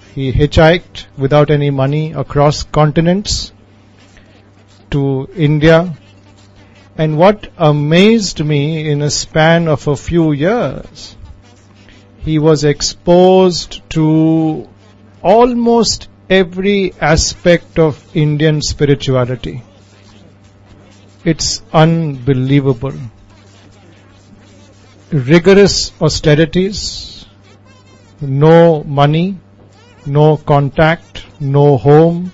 He hitchhiked without any money across continents to India. And what amazed me, in a span of a few years, he was exposed to almost every aspect of Indian spirituality. It's unbelievable. Rigorous austerities, no money, no contact, no home,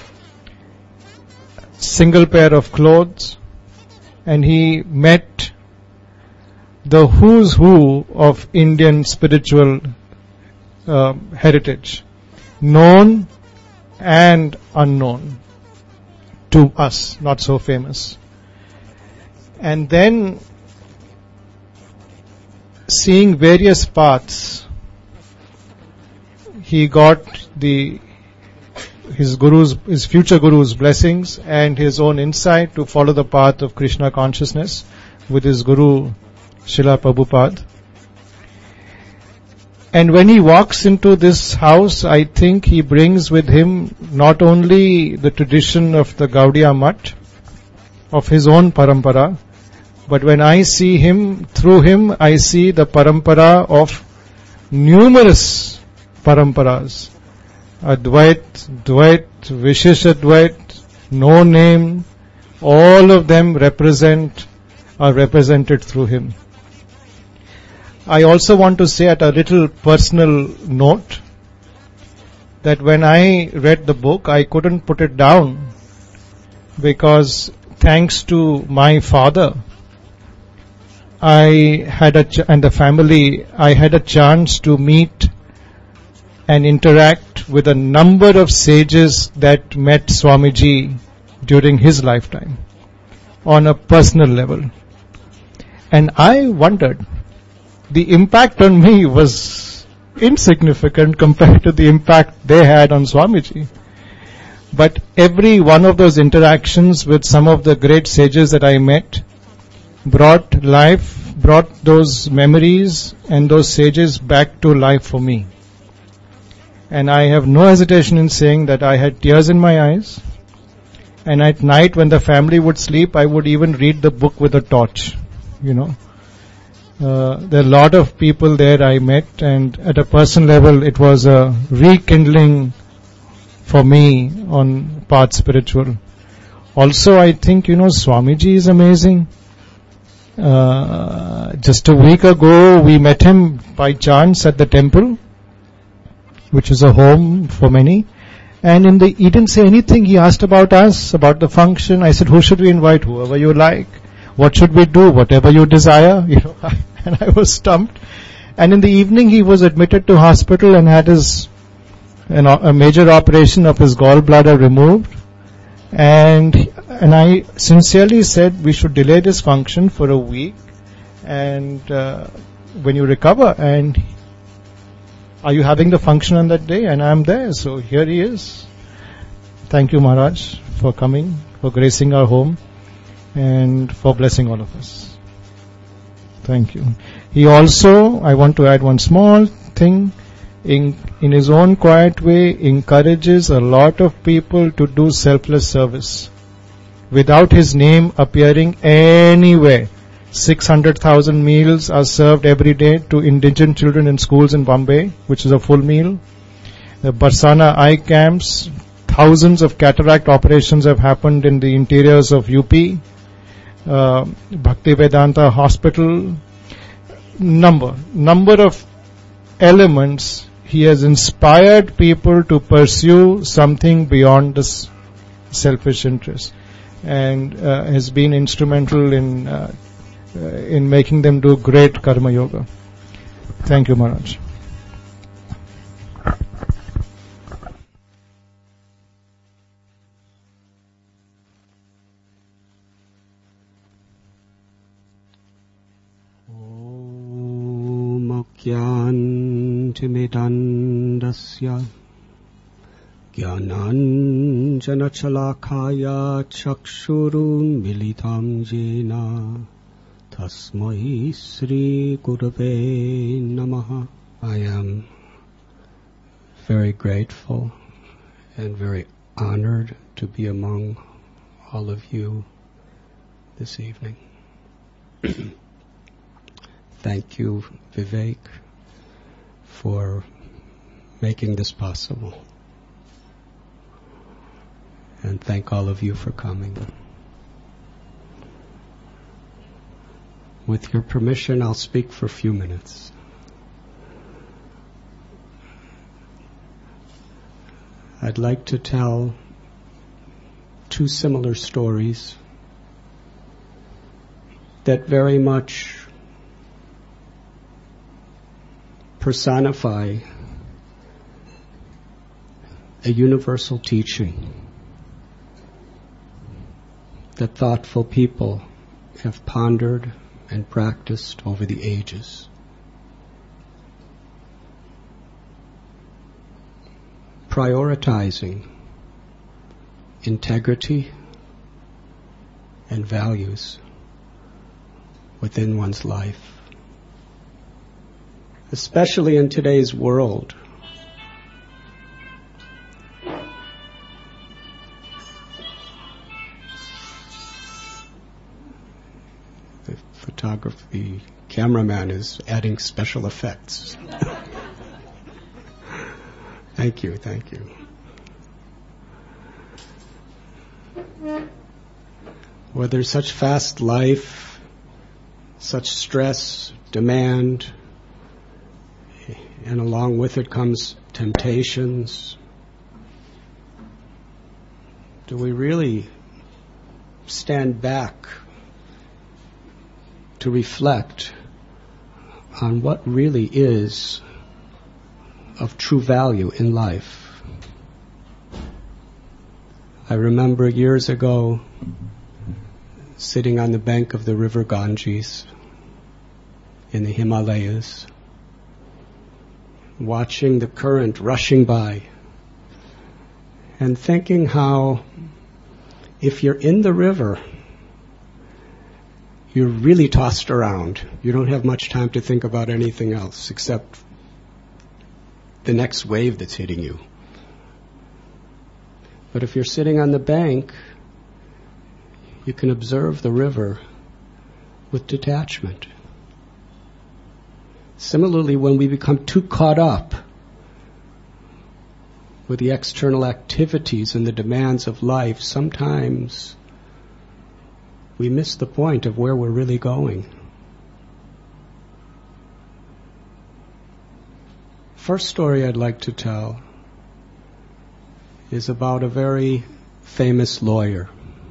single pair of clothes, and he met the who's who of Indian spiritual heritage, known and unknown to us, not so famous. And then seeing various paths, he got his future guru's blessings and his own insight to follow the path of Krishna consciousness with his guru Srila Prabhupada. And when he walks into this house, I think he brings with him not only the tradition of the Gaudiya Math, of his own parampara, but when I see him, through him, I see the parampara of numerous paramparas. Advait, Dvait, Visheshadvait, no name, all of them are represented through him. I also want to say at a little personal note that when I read the book, I couldn't put it down because thanks to my father, and the family, I had a chance to meet and interact with a number of sages that met Swamiji during his lifetime on a personal level. And I wondered, the impact on me was insignificant compared to the impact they had on Swamiji. But every one of those interactions with some of the great sages that I met brought those memories and those sages back to life for me. And I have no hesitation in saying that I had tears in my eyes. And at night when the family would sleep, I would even read the book with a torch, There are a lot of people there I met, and at a personal level, it was a rekindling for me on Path Spiritual. Also, I think, Swamiji is amazing. Just a week ago, we met him by chance at the temple, which is a home for many. And he didn't say anything. He asked about us, about the function. I said, who should we invite? Whoever you like. What should we do? Whatever you desire. And I was stumped. And in the evening, he was admitted to hospital and had a major operation of his gallbladder removed. And I sincerely said we should delay this function for a week. And when you recover, and are you having the function on that day? And I'm there. So here he is. Thank you, Maharaj, for coming, for gracing our home, and for blessing all of us. Thank you. He also, I want to add one small thing, in his own quiet way, encourages a lot of people to do selfless service without his name appearing anywhere. 600,000 meals are served every day to indigent children in schools in Bombay, which is a full meal. The Barsana eye camps, thousands of cataract operations have happened in the interiors of UP. Bhaktivedanta Hospital, number of elements. He has inspired people to pursue something beyond this selfish interest, and has been instrumental in making them do great karma yoga. Thank you, Maharaj. Jnantimidandasya Jnananjanachalakaya Chakshurun Militam Jena Tasmai Sri Gurave Namaha. I am very grateful and very honored to be among all of you this evening. Thank you, Vivek, for making this possible. And thank all of you for coming. With your permission, I'll speak for a few minutes. I'd like to tell two similar stories that very much personify a universal teaching that thoughtful people have pondered and practiced over the ages. Prioritizing integrity and values within one's life, especially in today's world. The cameraman is adding special effects. Thank you. Where there's such fast life, such stress, demand, and along with it comes temptations, do we really stand back to reflect on what really is of true value in life? I remember years ago sitting on the bank of the river Ganges in the Himalayas, watching the current rushing by and thinking how if you're in the river, you're really tossed around. You don't have much time to think about anything else except the next wave that's hitting you. But if you're sitting on the bank, you can observe the river with detachment. Similarly, when we become too caught up with the external activities and the demands of life, sometimes we miss the point of where we're really going. First story I'd like to tell is about a very famous lawyer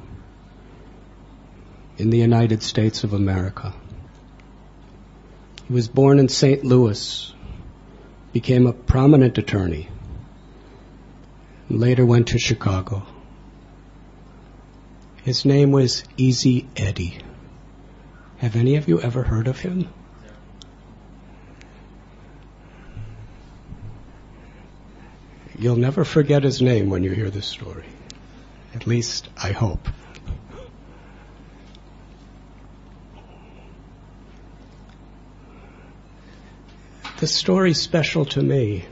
in the United States of America. He was born in St. Louis, became a prominent attorney, and later went to Chicago. His name was Easy Eddie. Have any of you ever heard of him? You'll never forget his name when you hear this story. At least, I hope. This story's special to me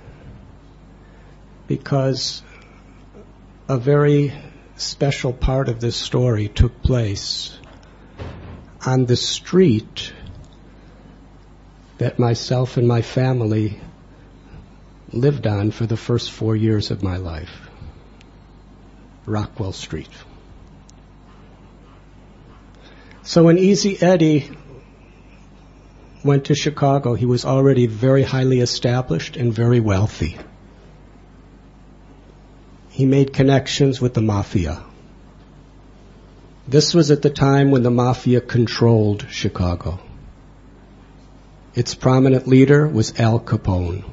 because a very special part of this story took place on the street that myself and my family lived on for the first 4 years of my life, Rockwell Street. So when Easy Eddie went to Chicago, he was already very highly established and very wealthy. He made connections with the mafia. This was at the time when the mafia controlled Chicago. Its prominent leader was Al Capone.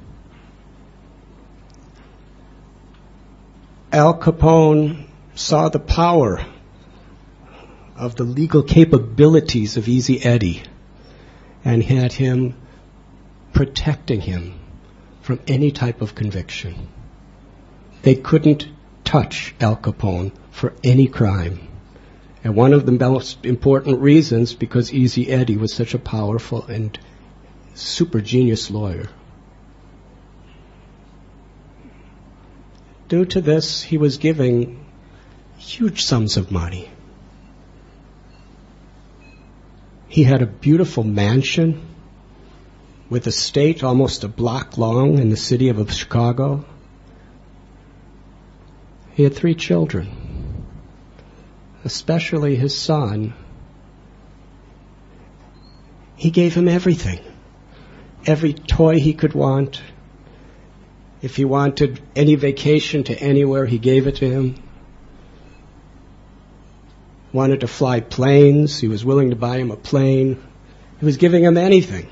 Al Capone saw the power of the legal capabilities of Easy Eddie and had him protecting him from any type of conviction. They couldn't touch Al Capone for any crime. And one of the most important reasons, because Easy Eddie was such a powerful and super genius lawyer. due to this, he was giving huge sums of money. He had a beautiful mansion with a estate almost a block long in the city of Chicago. He had 3 children, especially his son. He gave him everything, every toy he could want. If he wanted any vacation to anywhere, he gave it to him. Wanted to fly planes, he was willing to buy him a plane. He was giving him anything.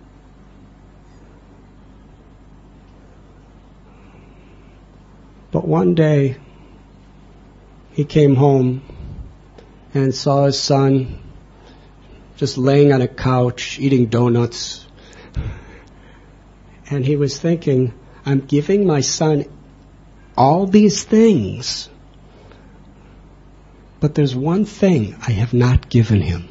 But one day, he came home and saw his son just laying on a couch, eating donuts. And he was thinking, I'm giving my son all these things, but there's one thing I have not given him.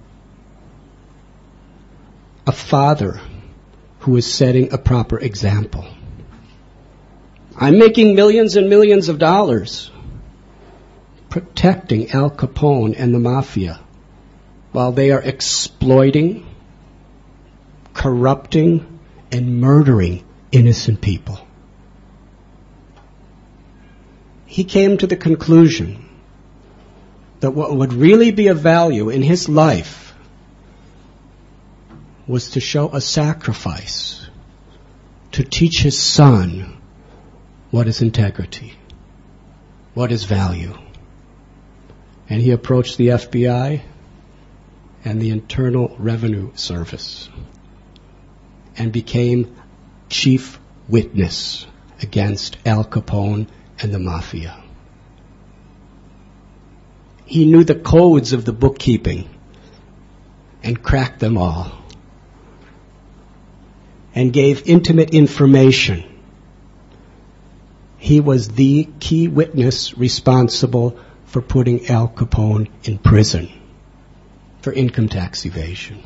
A father who is setting a proper example. I'm making millions and millions of dollars protecting Al Capone and the mafia while they are exploiting, corrupting, and murdering innocent people. He came to the conclusion that what would really be of value in his life was to show a sacrifice, to teach his son what is integrity, what is value. And he approached the FBI and the Internal Revenue Service and became chief witness against Al Capone and the mafia. He knew the codes of the bookkeeping and cracked them all and gave intimate information. He was the key witness responsible for putting Al Capone in prison for income tax evasion.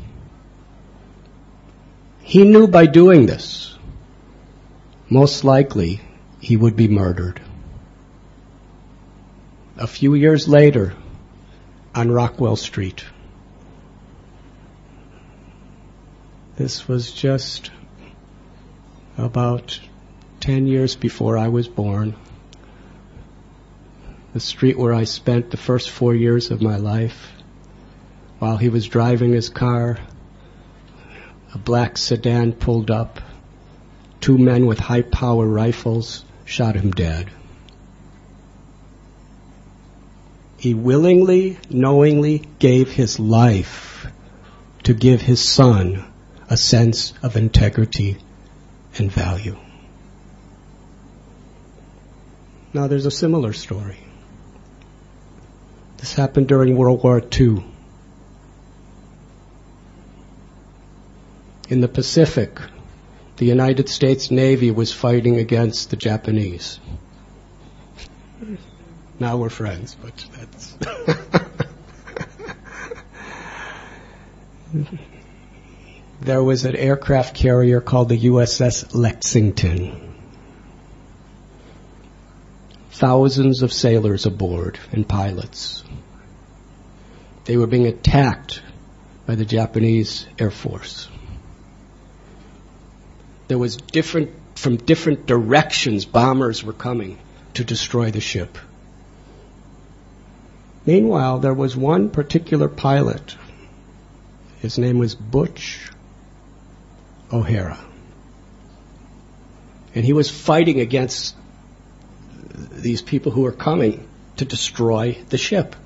He knew by doing this, most likely he would be murdered. A few years later, on Rockwell Street, this was just about 10 years before I was born, the street where I spent the first 4 years of my life. While he was driving his car, a black sedan pulled up. 2 men with high-power rifles shot him dead. He willingly, knowingly gave his life to give his son a sense of integrity and value. Now there's a similar story. This happened during World War II. In the Pacific, the United States Navy was fighting against the Japanese. Now we're friends, but that's... There was an aircraft carrier called the USS Lexington. Thousands of sailors aboard and pilots. They were being attacked by the Japanese Air Force. There was from different directions, bombers were coming to destroy the ship. Meanwhile, there was one particular pilot. His name was Butch O'Hara. And he was fighting against these people who were coming to destroy the ship.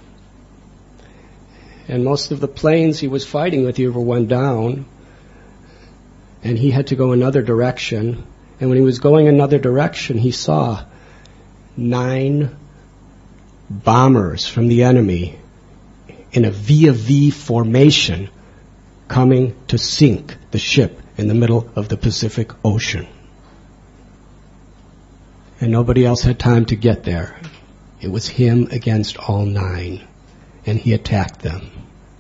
And most of the planes he was fighting with either went down, and he had to go another direction. And when he was going another direction, he saw 9 bombers from the enemy in a V formation coming to sink the ship in the middle of the Pacific Ocean. And nobody else had time to get there. It was him against all 9, and he attacked them.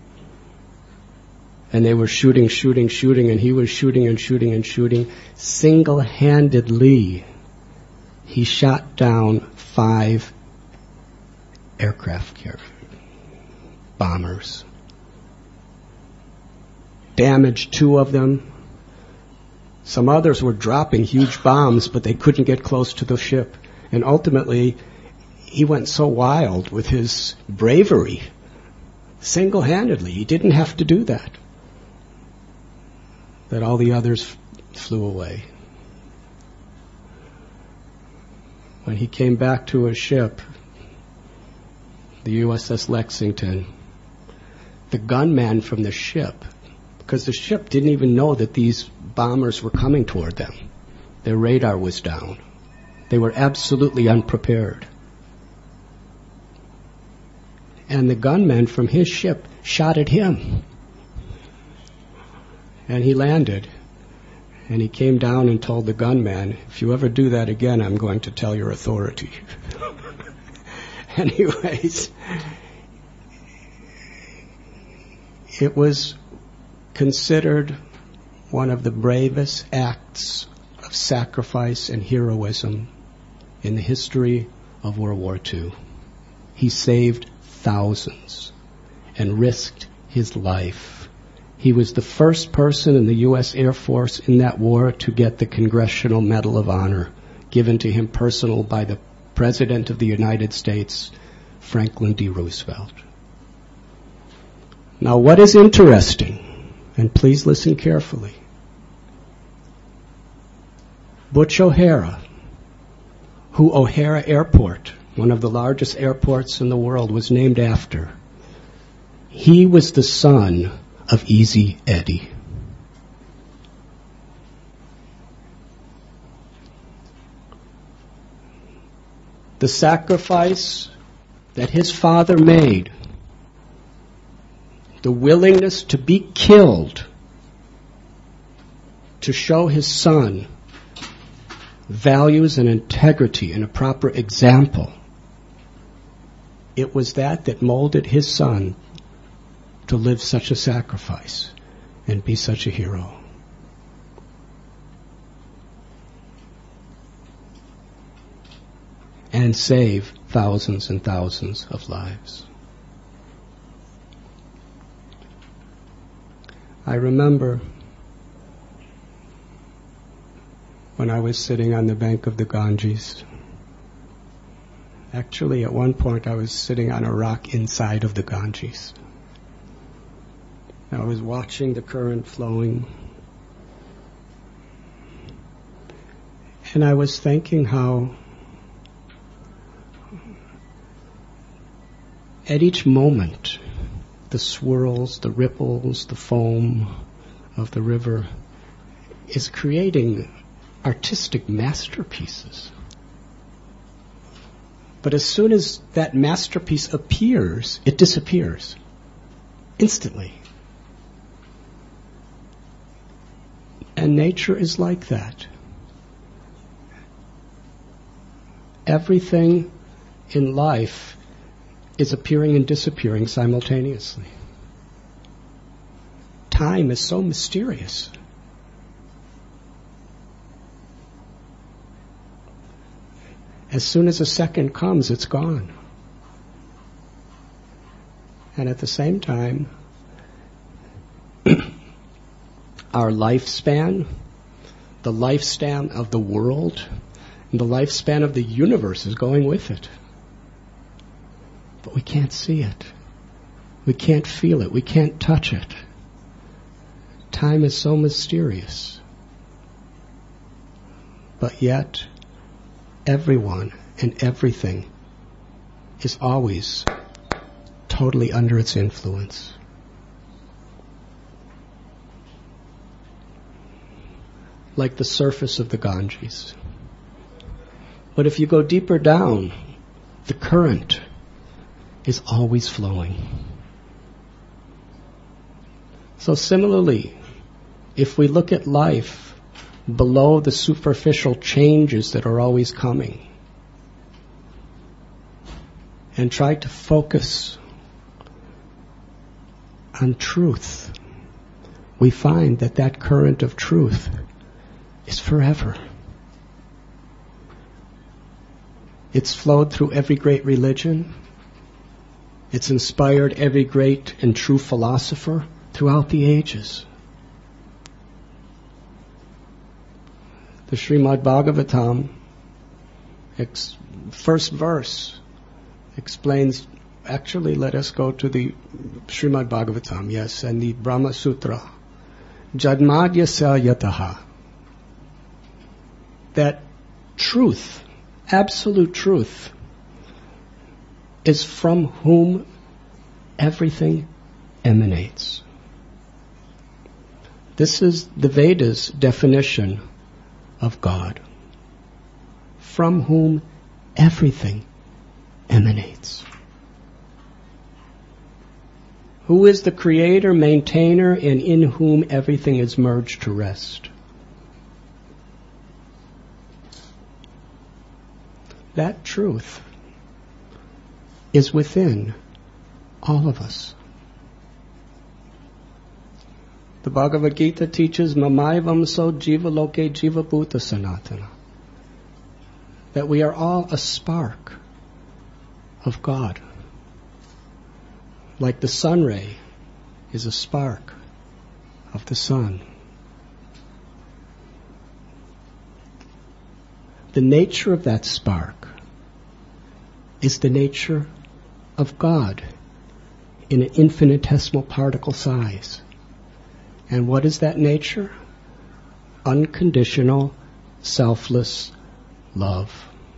And they were shooting, and he was shooting and shooting and shooting, single-handedly he shot down 5 aircraft carrier bombers, damaged 2 of them. Some others were dropping huge bombs, but they couldn't get close to the ship. And ultimately, he went so wild with his bravery, single-handedly, he didn't have to do that, that all the others flew away. When he came back to his ship, the USS Lexington, the gunman from the ship, because the ship didn't even know that these bombers were coming toward them. Their radar was down. They were absolutely unprepared. And the gunman from his ship shot at him. And he landed. And he came down and told the gunman, if you ever do that again, I'm going to tell your authority. Anyways, it was considered one of the bravest acts of sacrifice and heroism in the history of World War II. He saved thousands and risked his life. He was the first person in the U.S. Air Force in that war to get the Congressional Medal of Honor given to him personal by the President of the United States, Franklin D. Roosevelt. Now, what is interesting, and please listen carefully, Butch O'Hara, who O'Hara Airport, one of the largest airports in the world, was named after, he was the son of Easy Eddie. The sacrifice that his father made, the willingness to be killed to show his son values and integrity and a proper example, it was that molded his son to live such a sacrifice and be such a hero. And save thousands and thousands of lives. I remember when I was sitting on the bank of the Ganges. Actually, at one point I was sitting on a rock inside of the Ganges. I was watching the current flowing, and I was thinking how at each moment, the swirls, the ripples, the foam of the river is creating artistic masterpieces. But as soon as that masterpiece appears, it disappears instantly. And nature is like that. Everything in life is appearing and disappearing simultaneously. Time is so mysterious. As soon as a second comes, it's gone. And at the same time, our lifespan, the lifespan of the world, and the lifespan of the universe is going with it. But we can't see it. We can't feel it. We can't touch it. Time is so mysterious. But yet, everyone and everything is always totally under its influence. Like the surface of the Ganges. But if you go deeper down, the current is always flowing. So similarly, if we look at life below the superficial changes that are always coming and try to focus on truth, we find that that current of truth is forever. It's flowed through every great religion. It's inspired every great and true philosopher throughout the ages. The Srimad Bhagavatam, first verse, explains, actually let us go to the Srimad Bhagavatam, yes, and the Brahma Sutra. Jadmadyasya yataha. That truth, absolute truth, is from whom everything emanates. This is the Vedas' definition of God, from whom everything emanates. Who is the creator, maintainer, and in whom everything is merged to rest? That truth is within all of us. The Bhagavad Gita teaches Mamaivam so jiva loke jiva bhuta sanatana. That we are all a spark of God. Like the sun ray is a spark of the sun. The nature of that spark is the nature of God in an infinitesimal particle size. And what is that nature? Unconditional, selfless love.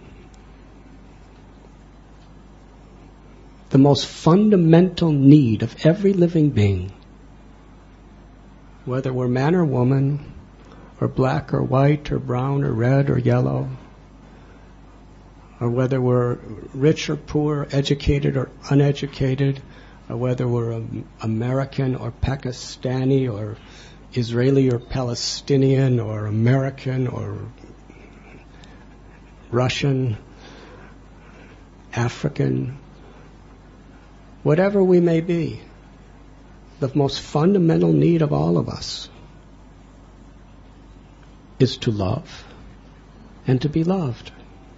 The most fundamental need of every living being, whether we're man or woman, or black or white, or brown or red or yellow, or whether we're rich or poor, educated or uneducated, or whether we're American or Pakistani or Israeli or Palestinian or American or Russian, African, whatever we may be, the most fundamental need of all of us is to love and to be loved.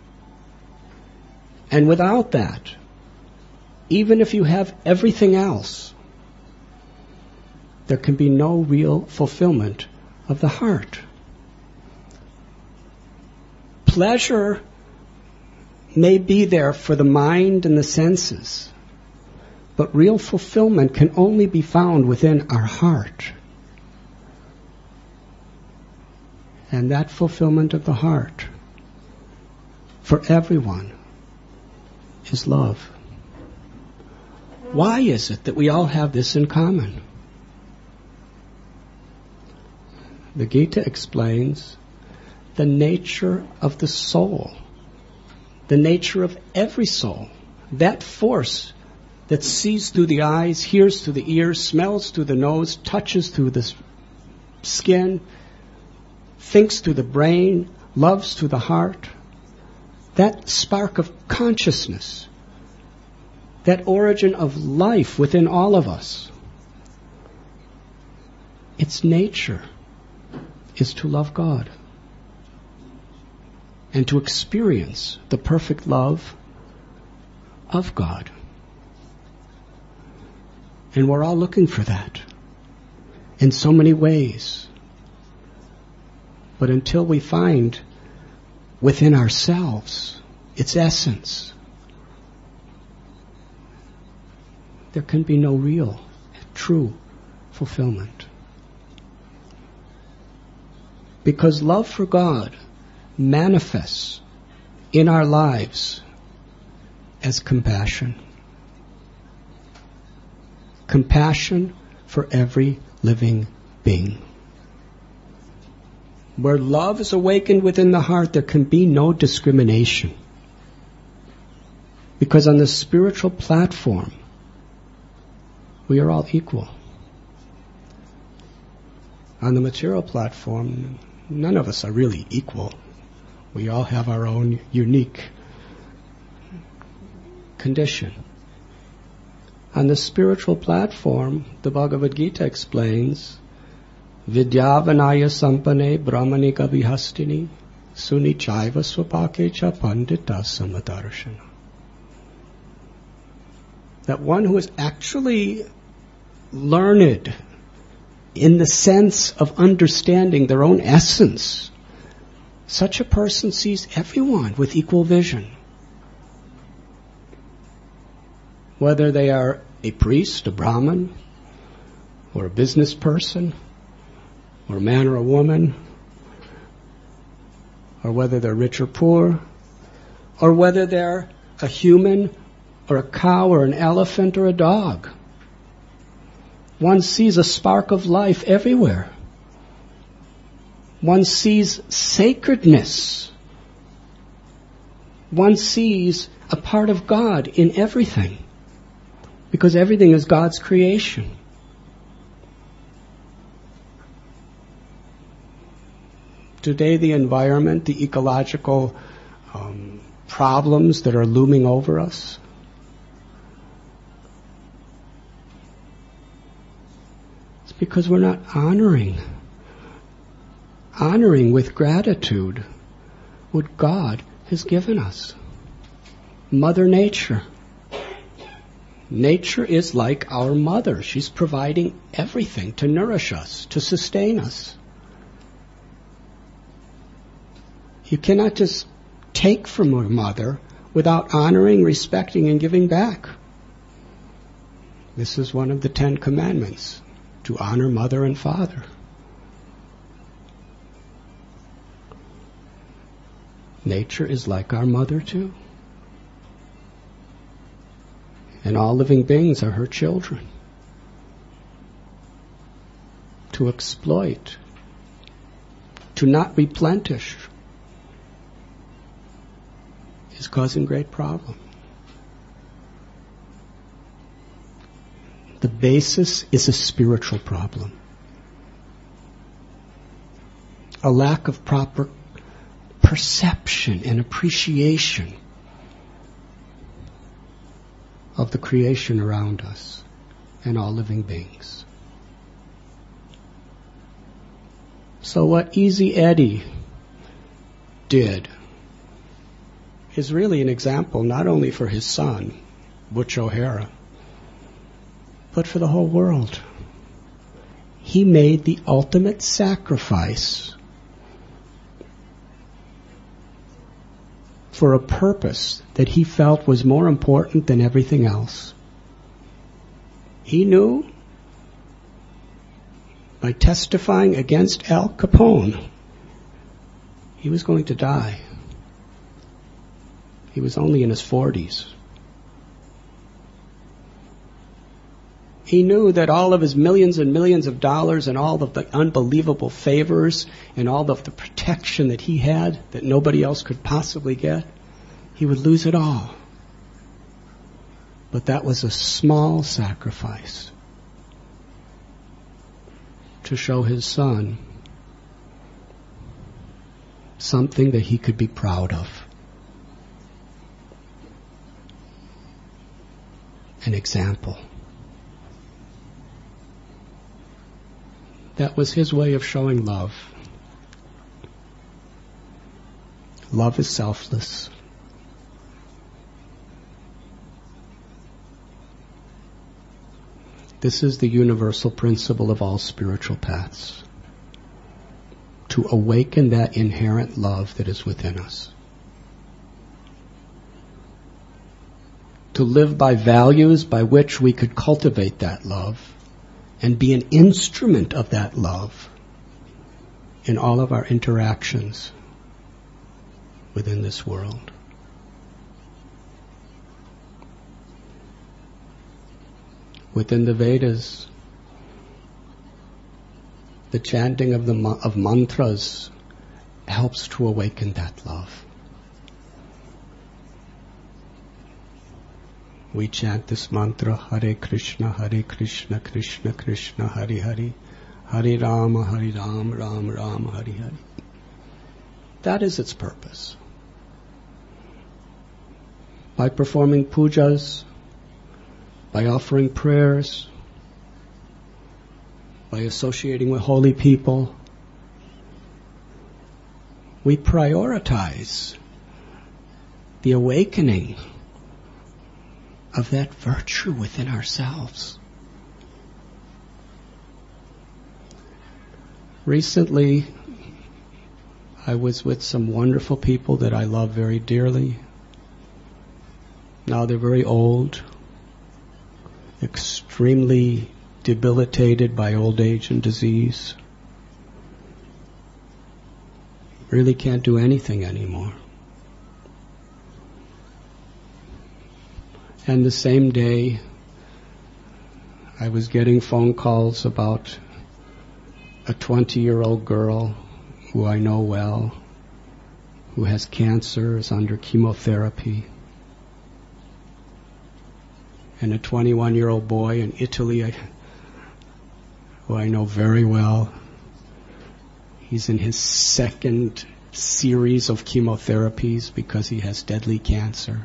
And without that, even if you have everything else, there can be no real fulfillment of the heart. Pleasure may be there for the mind and the senses, but real fulfillment can only be found within our heart. And that fulfillment of the heart, for everyone, is love. Why is it that we all have this in common? The Gita explains the nature of the soul, the nature of every soul, that force that sees through the eyes, hears through the ears, smells through the nose, touches through the skin, thinks through the brain, loves through the heart. That spark of consciousness, that origin of life within all of us, its nature is to love God and to experience the perfect love of God. And we're all looking for that in so many ways. But until we find within ourselves its essence, there can be no real, true fulfillment. Because love for God manifests in our lives as compassion. Compassion for every living being. Where love is awakened within the heart, there can be no discrimination. Because on the spiritual platform, we are all equal. On the material platform, none of us are really equal. We all have our own unique condition. On the spiritual platform, the Bhagavad Gita explains, Vidyavanaya sampane brahmanika vihastini Sunichaiva swapakecha pandita samadarshana. That one who is actually learned in the sense of understanding their own essence, such a person sees everyone with equal vision. Whether they are a priest, a Brahmin, or a business person, or a man or a woman, or whether they're rich or poor, or whether they're a human or a cow or an elephant or a dog. One sees a spark of life everywhere. One sees sacredness. One sees a part of God in everything, because everything is God's creation. Today, the environment, the ecological problems that are looming over us, it's because we're not honoring with gratitude what God has given us. Mother Nature. Nature is like our mother. She's providing everything to nourish us, to sustain us. You cannot just take from your mother without honoring, respecting, and giving back. This is one of the 10 Commandments, to honor mother and father. Nature is like our mother too. And all living beings are her children. To exploit, to not replenish, is causing great problem. The basis is a spiritual problem. A lack of proper perception and appreciation of the creation around us and all living beings. So what Easy Eddie did is really an example not only for his son, Butch O'Hara, but for the whole world. He made the ultimate sacrifice for a purpose that he felt was more important than everything else. He knew by testifying against Al Capone, he was going to die. He was only in his 40s. He knew that all of his millions and millions of dollars and all of the unbelievable favors and all of the protection that he had that nobody else could possibly get, he would lose it all. But that was a small sacrifice to show his son something that he could be proud of. An example. That was his way of showing love. Love is selfless. This is the universal principle of all spiritual paths. To awaken that inherent love that is within us. To live by values by which we could cultivate that love and be an instrument of that love in all of our interactions within this world. Within the Vedas, the chanting of mantras helps to awaken that love. We chant this mantra, Hare Krishna, Krishna Krishna, Hare Hare, Hare Rama, Rama Rama, Hare Hare. That is its purpose. By performing pujas, by offering prayers, by associating with holy people, we prioritize the awakening of that virtue within ourselves. Recently, I was with some wonderful people that I love very dearly. Now they're very old, extremely debilitated by old age and disease. Really can't do anything anymore. And the same day, I was getting phone calls about a 20-year-old girl who I know well, who has cancer, is under chemotherapy, and a 21-year-old boy in Italy who I know very well. He's in his second series of chemotherapies because he has deadly cancer.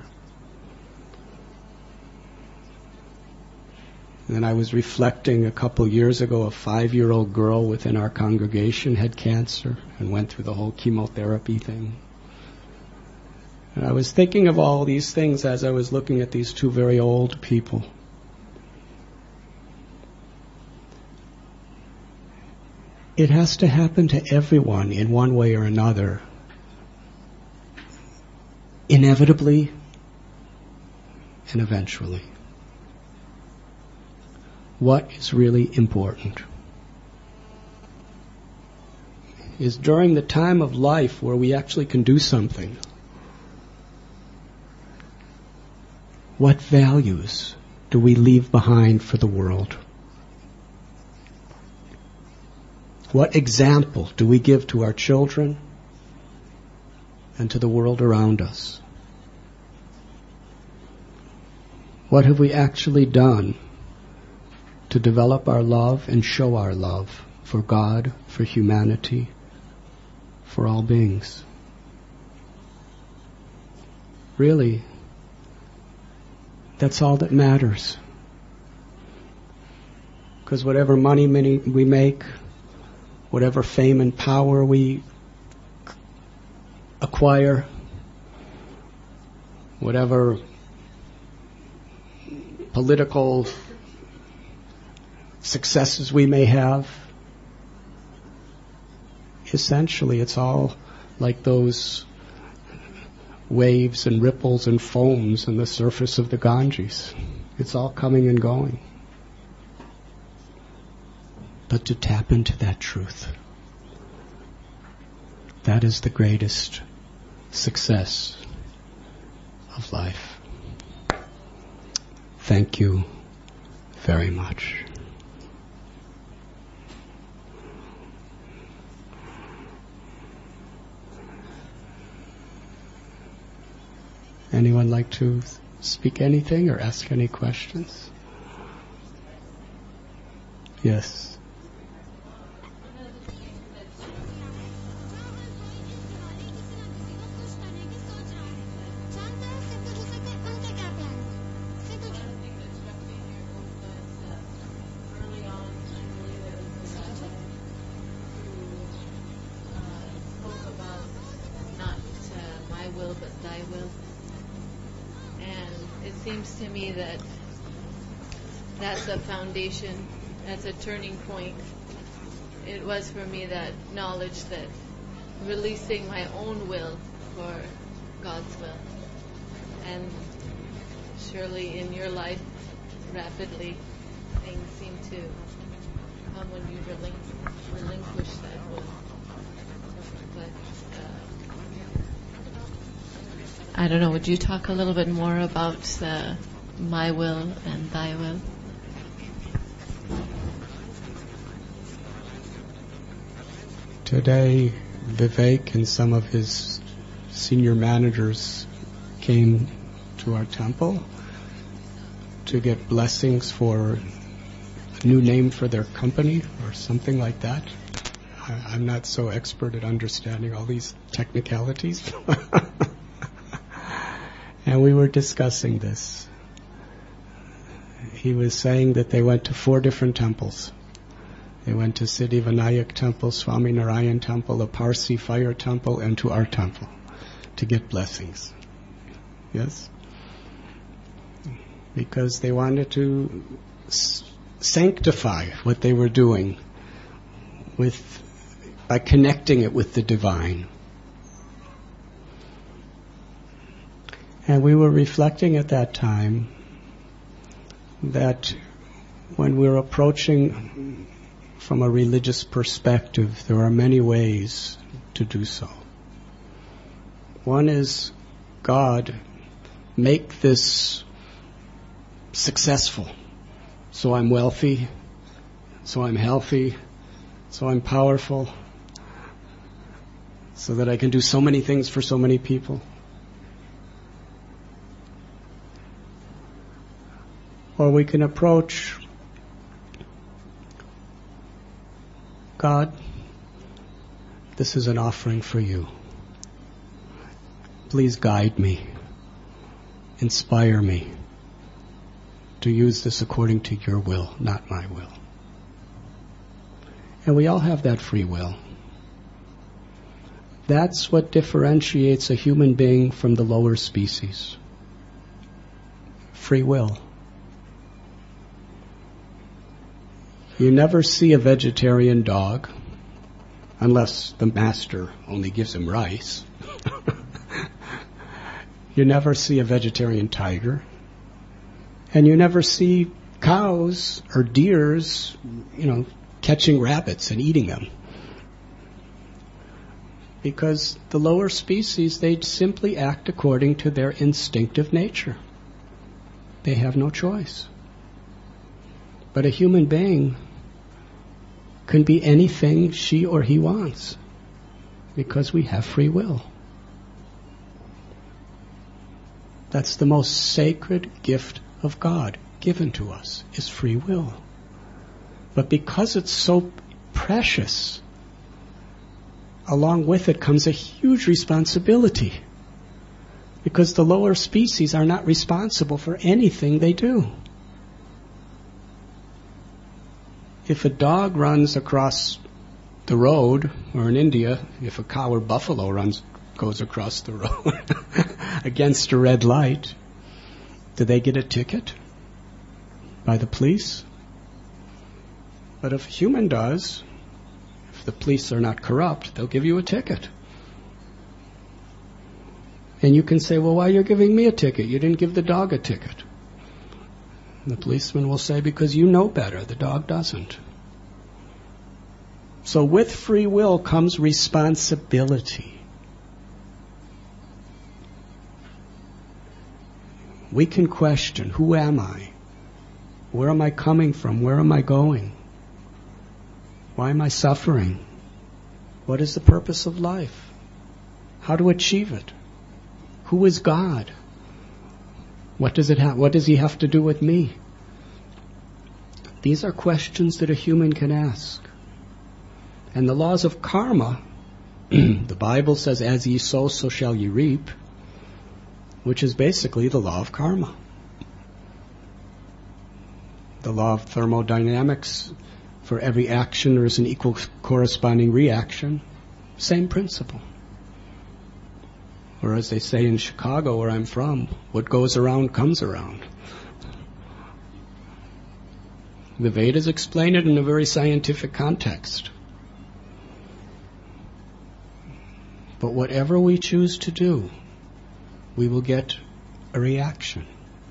And then I was reflecting a couple years ago, a 5-year-old girl within our congregation had cancer and went through the whole chemotherapy thing. And I was thinking of all these things as I was looking at these two very old people. It has to happen to everyone in one way or another. Inevitably and eventually. What is really important is during the time of life where we actually can do something, what values do we leave behind for the world? What example do we give to our children and to the world around us? What have we actually done to develop our love and show our love for God, for humanity, for all beings? Really, that's all that matters. Because whatever money we make, whatever fame and power we acquire, whatever political successes we may have, essentially it's all like those waves and ripples and foams on the surface of the Ganges. It's all coming and going. But to tap into that truth, that is the greatest success of life. Thank you very much. Anyone like to speak anything or ask any questions? Yes. To me that's a foundation, that's a turning point. It was for me that knowledge that releasing my own will for God's will. And surely in your life, rapidly, things seem to come when you relinquish that will. But I don't know, would you talk a little bit more about my will and thy will? Today, Vivek and some of his senior managers came to our temple to get blessings for a new name for their company or something like that. I'm not so expert at understanding all these technicalities. And we were discussing this. He was saying that they went to 4 different temples They went to Siddhi Vinayak Temple, Swami Narayan Temple, the Parsi Fire Temple, and to our temple to get blessings. Yes? Because they wanted to sanctify what they were doing by connecting it with the divine. And we were reflecting at that time that when we're approaching from a religious perspective, there are many ways to do so. One is, God, make this successful, so I'm wealthy, so I'm healthy, so I'm powerful, so that I can do so many things for so many people. Or we can approach God, this is an offering for you. Please guide me, inspire me to use this according to your will, not my will. And we all have that free will. That's what differentiates a human being from the lower species. Free will. You never see a vegetarian dog, unless the master only gives him rice. You never see a vegetarian tiger. And you never see cows or deers, catching rabbits and eating them. Because the lower species, they simply act according to their instinctive nature. They have no choice. But a human being can be anything she or he wants, because we have free will. That's the most sacred gift of God given to us, is free will. But because it's so precious, along with it comes a huge responsibility, because the lower species are not responsible for anything they do. If a dog runs across the road, or in India, if a cow or buffalo goes across the road against a red light, do they get a ticket by the police? But if a human does, if the police are not corrupt, they'll give you a ticket. And you can say, well, why are you giving me a ticket? You didn't give the dog a ticket. And the policeman will say, because you know better, the dog doesn't. So with free will comes responsibility. We can question, who am I? Where am I coming from? Where am I going? Why am I suffering? What is the purpose of life? How to achieve it? Who is God? What does he have to do with me? These are questions that a human can ask. And the laws of karma, the Bible says, as ye sow, so shall ye reap, which is basically the law of karma. The law of thermodynamics, for every action there is an equal corresponding reaction. Same principle. Or as they say in Chicago, where I'm from, what goes around comes around. The Vedas explain it in a very scientific context. But whatever we choose to do, we will get a reaction.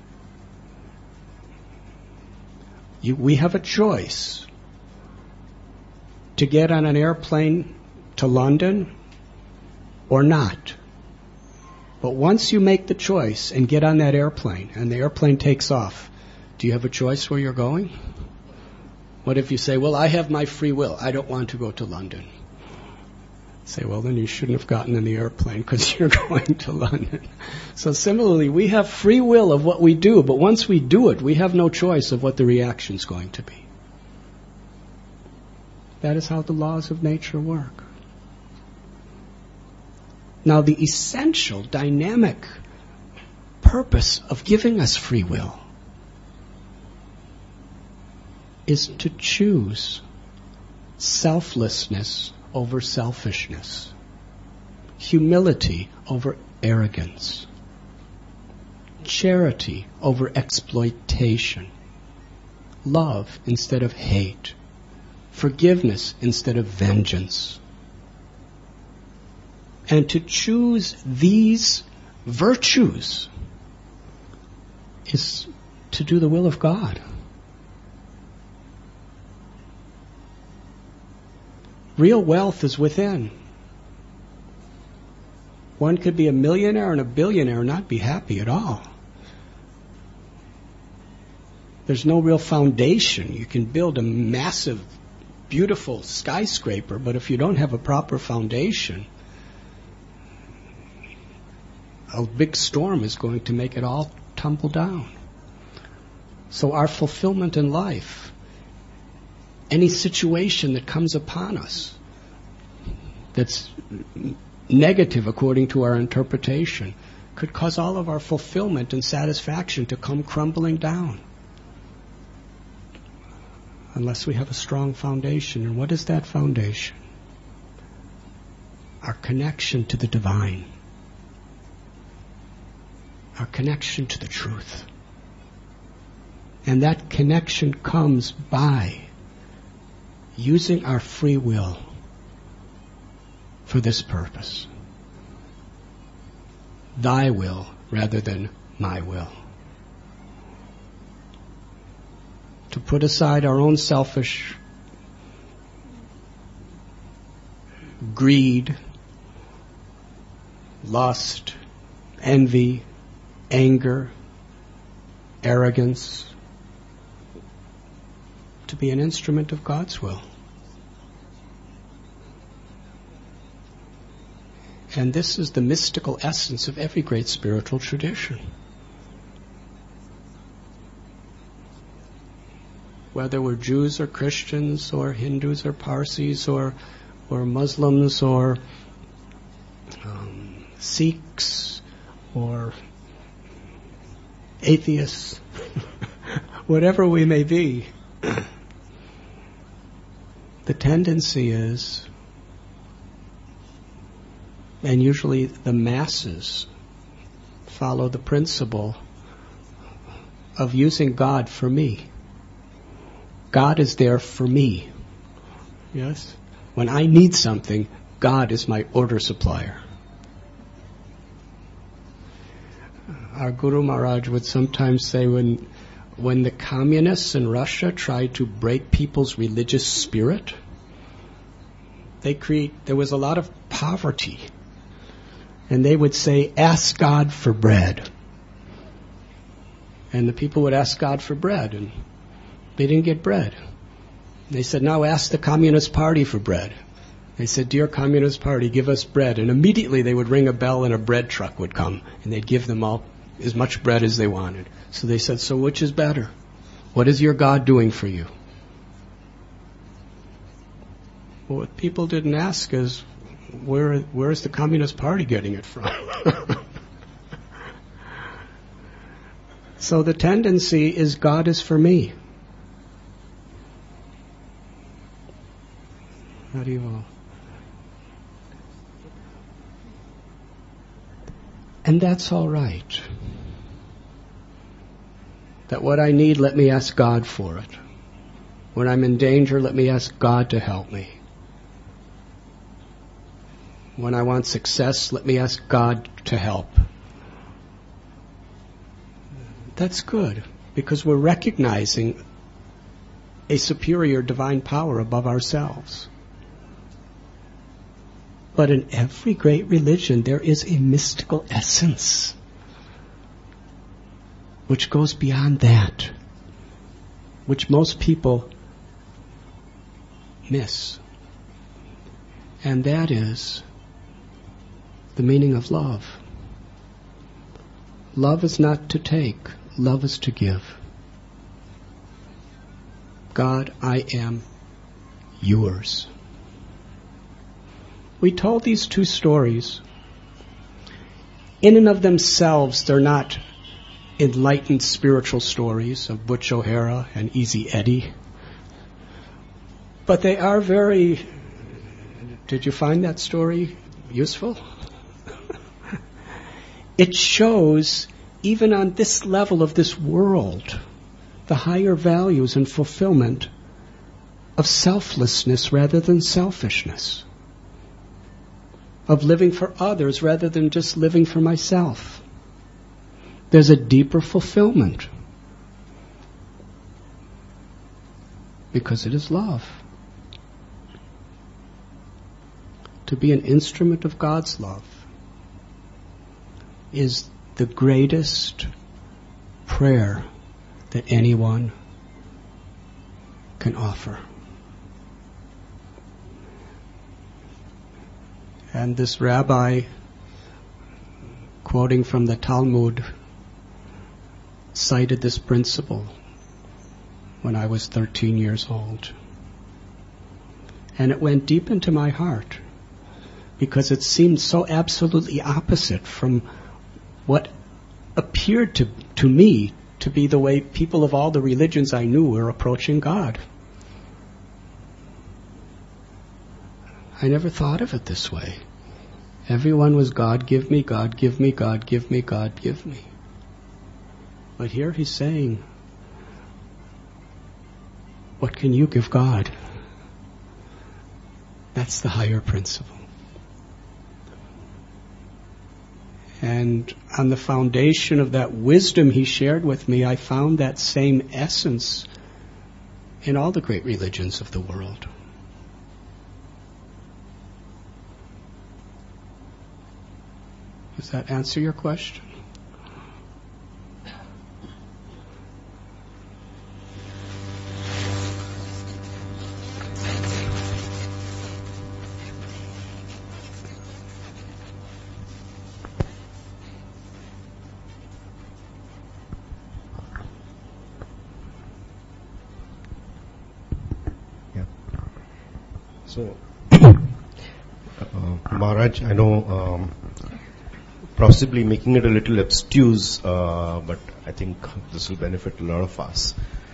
We have a choice to get on an airplane to London or not. But once you make the choice and get on that airplane and the airplane takes off, do you have a choice where you're going? What if you say, well, I have my free will. I don't want to go to London. Say, well, then you shouldn't have gotten in the airplane because you're going to London. So similarly, we have free will of what we do, but once we do it, we have no choice of what the reaction's going to be. That is how the laws of nature work. Now, the essential, dynamic purpose of giving us free will is to choose selflessness over selfishness, humility over arrogance, charity over exploitation, love instead of hate, forgiveness instead of vengeance. And to choose these virtues is to do the will of God. Real wealth is within. One could be a millionaire and a billionaire and not be happy at all. There's no real foundation. You can build a massive, beautiful skyscraper, but if you don't have a proper foundation, a big storm is going to make it all tumble down. So our fulfillment in life, any situation that comes upon us that's negative according to our interpretation, could cause all of our fulfillment and satisfaction to come crumbling down. Unless we have a strong foundation. And what is that foundation? Our connection to the divine. Our connection to the truth. And that connection comes by using our free will for this purpose. Thy will rather than my will. To put aside our own selfish greed, lust, envy, anger, arrogance, to be an instrument of God's will. And this is the mystical essence of every great spiritual tradition. Whether we're Jews or Christians or Hindus or Parsis or Muslims or Sikhs or atheists, whatever we may be, the tendency is, and usually the masses follow the principle of using God for me. God is there for me. Yes? When I need something, God is my order supplier. Our Guru Maharaj would sometimes say when the communists in Russia tried to break people's religious spirit, there was a lot of poverty. And they would say, ask God for bread. And the people would ask God for bread, and they didn't get bread. They said, now ask the Communist Party for bread. They said, dear Communist Party, give us bread. And immediately they would ring a bell and a bread truck would come, and they'd give them all as much bread as they wanted. So they said, so which is better? What is your God doing for you? Well, what people didn't ask is, where is the Communist Party getting it from? So the tendency is God is for me. And that's all right. That what I need, let me ask God for it. When I'm in danger, let me ask God to help me. When I want success, let me ask God to help. That's good, because we're recognizing a superior divine power above ourselves. But in every great religion, there is a mystical essence which goes beyond that, which most people miss. And that is the meaning of love. Love is not to take, love is to give. God, I am yours. We told these two stories. In and of themselves, they're not enlightened spiritual stories of Butch O'Hara and Easy Eddie. But they are very... Did you find that story useful? It shows, even on this level of this world, the higher values and fulfillment of selflessness rather than selfishness, of living for others rather than just living for myself. There's a deeper fulfillment because it is love. To be an instrument of God's love is the greatest prayer that anyone can offer. And this rabbi, quoting from the Talmud, cited this principle when I was 13 years old. And it went deep into my heart because it seemed so absolutely opposite from what appeared to me to be the way people of all the religions I knew were approaching God. I never thought of it this way. Everyone was God give me, God give me, God give me, God give me. But here he's saying, what can you give God? That's the higher principle. And on the foundation of that wisdom he shared with me, I found that same essence in all the great religions of the world. Does that answer your question? So, Maharaj, I know possibly making it a little obtuse, but I think this will benefit a lot of us.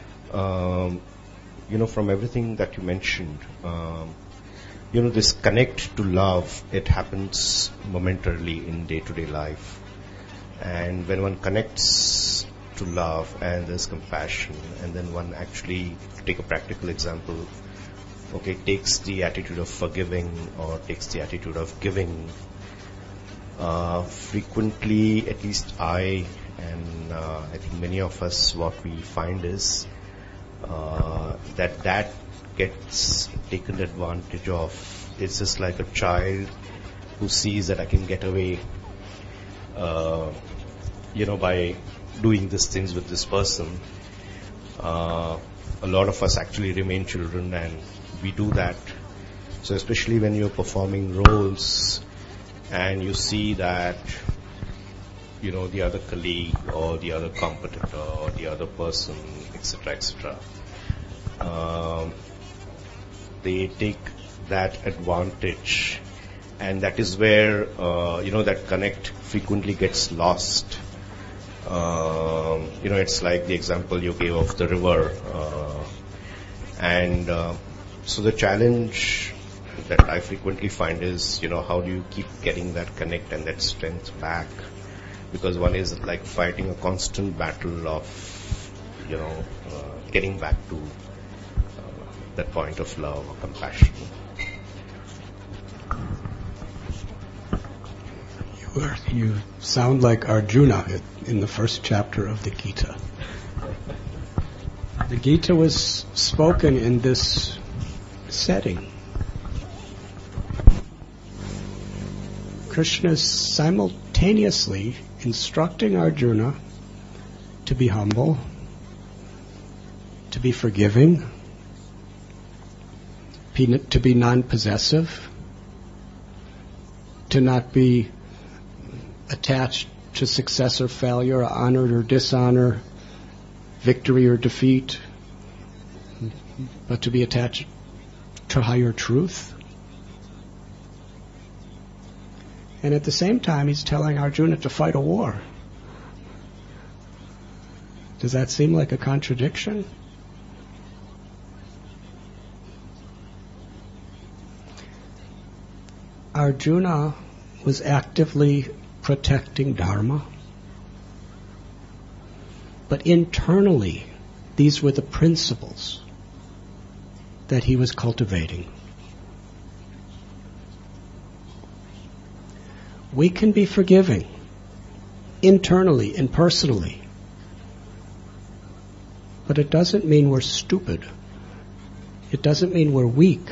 From everything that you mentioned, this connect to love, it happens momentarily in day-to-day life. And when one connects to love and there's compassion, and then one actually, to take a practical example, takes the attitude of forgiving or takes the attitude of giving, frequently, at least I think many of us, what we find is that gets taken advantage of. It's just like a child who sees that I can get away, by doing these things with this person. A lot of us actually remain children and we do that. So especially when you're performing roles and you see that, the other colleague or the other competitor or the other person, etc., they take that advantage, and that is where, that connect frequently gets lost. It's like the example you gave of the river, so the challenge that I frequently find is, how do you keep getting that connect and that strength back? Because one is like fighting a constant battle of, getting back to that point of love or compassion. You sound like Arjuna in the first chapter of the Gita. The Gita was spoken in this setting. Krishna is simultaneously instructing Arjuna to be humble, to be forgiving, to be non-possessive, to not be attached to success or failure, honor or dishonor, victory or defeat, but to be attached to higher truth. And at the same time, he's telling Arjuna to fight a war. Does that seem like a contradiction? Arjuna was actively protecting Dharma. But internally, these were the principles that he was cultivating. We can be forgiving internally and personally, but it doesn't mean we're stupid. It doesn't mean we're weak.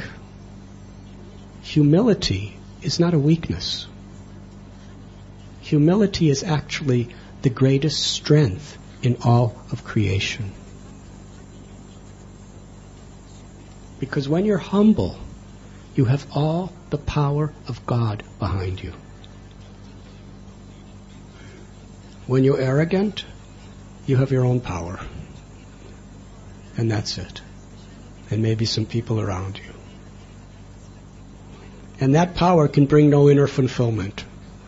Humility is not a weakness. Humility is actually the greatest strength in all of creation. Because when you're humble, you have all the power of God behind you. When you're arrogant, you have your own power. And that's it. And maybe some people around you. And that power can bring no inner fulfillment.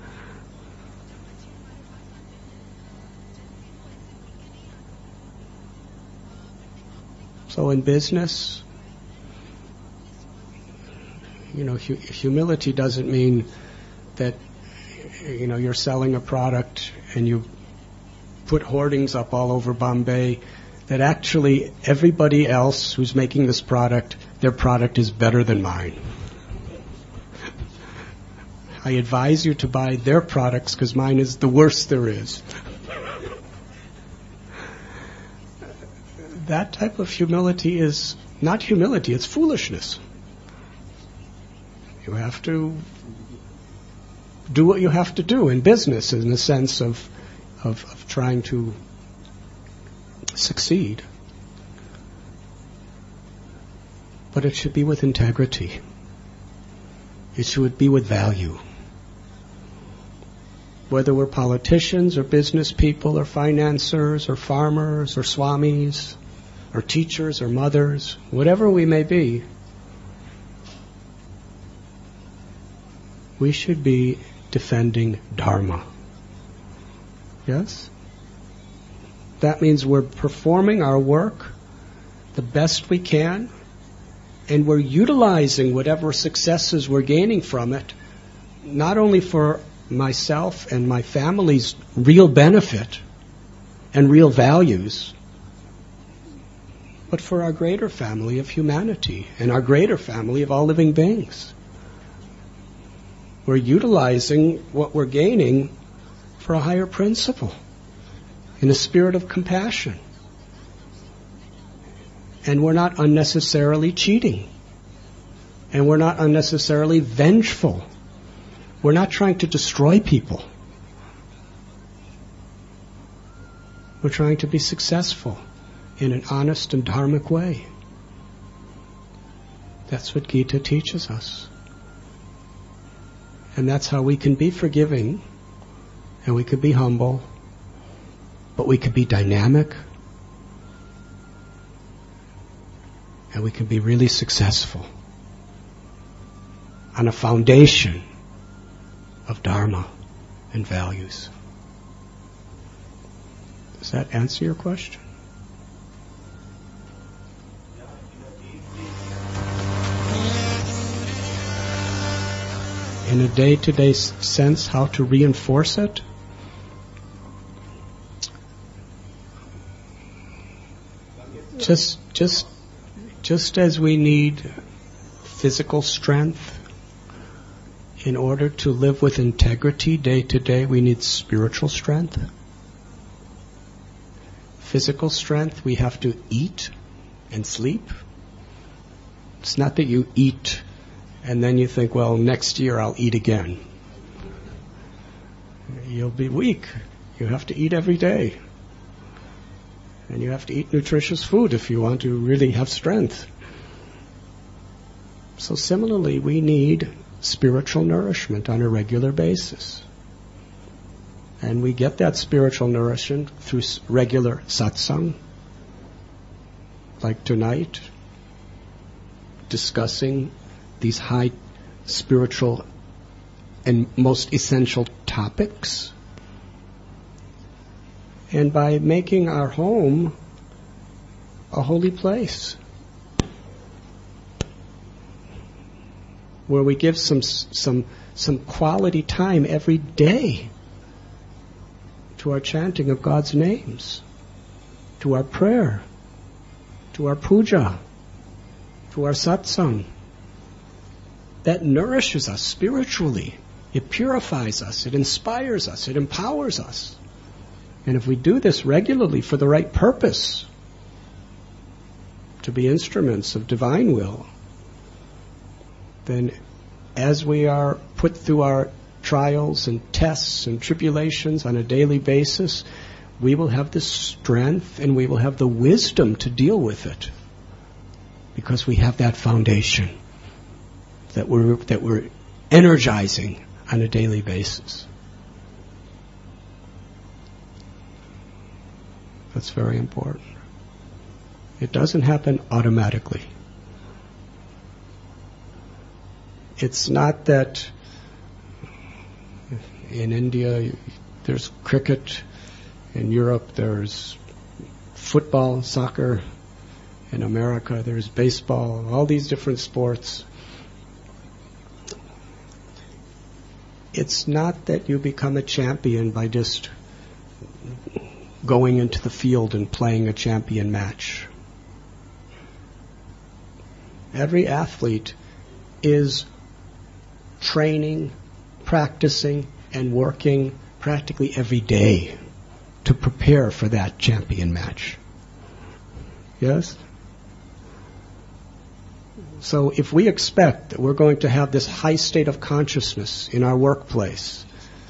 So in business, humility doesn't mean that, you're selling a product and you put hoardings up all over Bombay that actually everybody else who's making this product, their product is better than mine. I advise you to buy their products because mine is the worst there is. That type of humility is not humility, it's foolishness. You have to do what you have to do in business in the sense of trying to succeed. But it should be with integrity. It should be with value. Whether we're politicians or business people or financiers or farmers or swamis or teachers or mothers, whatever we may be, we should be defending Dharma. Yes? That means we're performing our work the best we can, and we're utilizing whatever successes we're gaining from it, not only for myself and my family's real benefit and real values, but for our greater family of humanity and our greater family of all living beings. We're utilizing what we're gaining for a higher principle, in a spirit of compassion. And we're not unnecessarily cheating. And we're not unnecessarily vengeful. We're not trying to destroy people. We're trying to be successful in an honest and dharmic way. That's what Gita teaches us. And that's how we can be forgiving, and we can be humble, but we can be dynamic, and we can be really successful on a foundation of Dharma and values. Does that answer your question? In a day-to-day sense, how to reinforce it? Just as we need physical strength in order to live with integrity day to day, we need spiritual strength. Physical strength, we have to eat and sleep. It's not that you eat and then you think, well, next year I'll eat again. You'll be weak. You have to eat every day. And you have to eat nutritious food if you want to really have strength. So similarly, we need spiritual nourishment on a regular basis. And we get that spiritual nourishment through regular satsang, like tonight, discussing these high spiritual and most essential topics. And by making our home a holy place, where we give some some quality time every day to our chanting of God's names, to our prayer, to our puja, to our satsang. That nourishes us spiritually. It purifies us. It inspires us. It empowers us. And if we do this regularly for the right purpose, to be instruments of divine will, then as we are put through our trials and tests and tribulations on a daily basis, we will have the strength and we will have the wisdom to deal with it, because we have that foundation that we're energizing on a daily basis. That's very important. It doesn't happen automatically. It's not that in India there's cricket, in Europe there's football, soccer, in America there's baseball, all these different sports. It's not that you become a champion by just going into the field and playing a champion match. Every athlete is training, practicing, and working practically every day to prepare for that champion match. Yes? So if we expect that we're going to have this high state of consciousness in our workplace,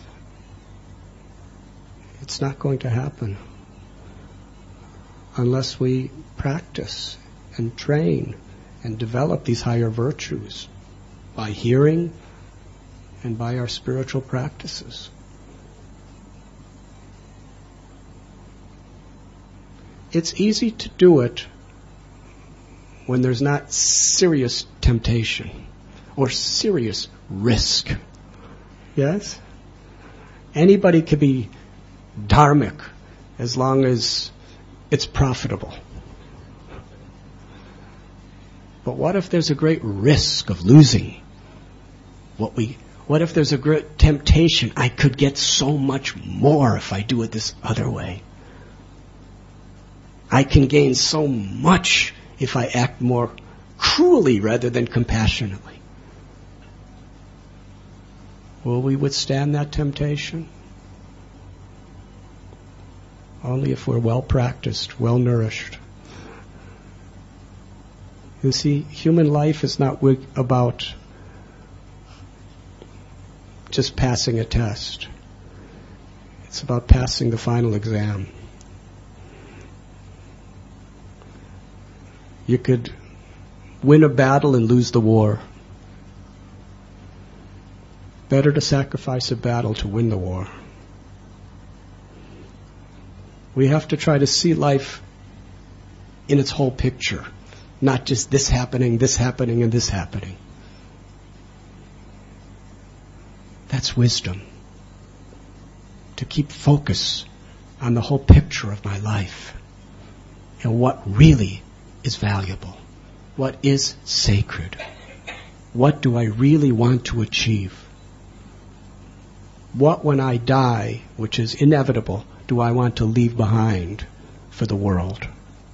it's not going to happen unless we practice and train and develop these higher virtues by hearing and by our spiritual practices. It's easy to do it when there's not serious temptation or serious risk. Yes? Anybody can be dharmic as long as it's profitable. But what if there's a great risk of losing what if there's a great temptation? I could get so much more if I do it this other way. I can gain so much if I act more cruelly rather than compassionately. Will we withstand that temptation? Only if we're well practiced, well nourished. You see, human life is not about just passing a test. It's about passing the final exam. You could win a battle and lose the war. Better to sacrifice a battle to win the war. We have to try to see life in its whole picture, not just this happening, and this happening. That's wisdom. To keep focus on the whole picture of my life and what really is valuable, what is sacred, what do I really want to achieve? What, when I die, which is inevitable, do I want to leave behind for the world?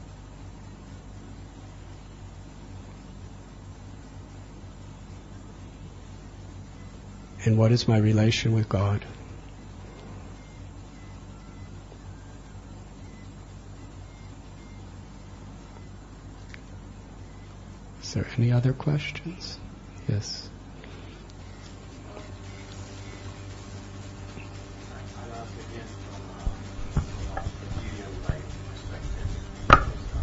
And what is my relation with God? Is there any other questions? Yes. I'll ask again from the material life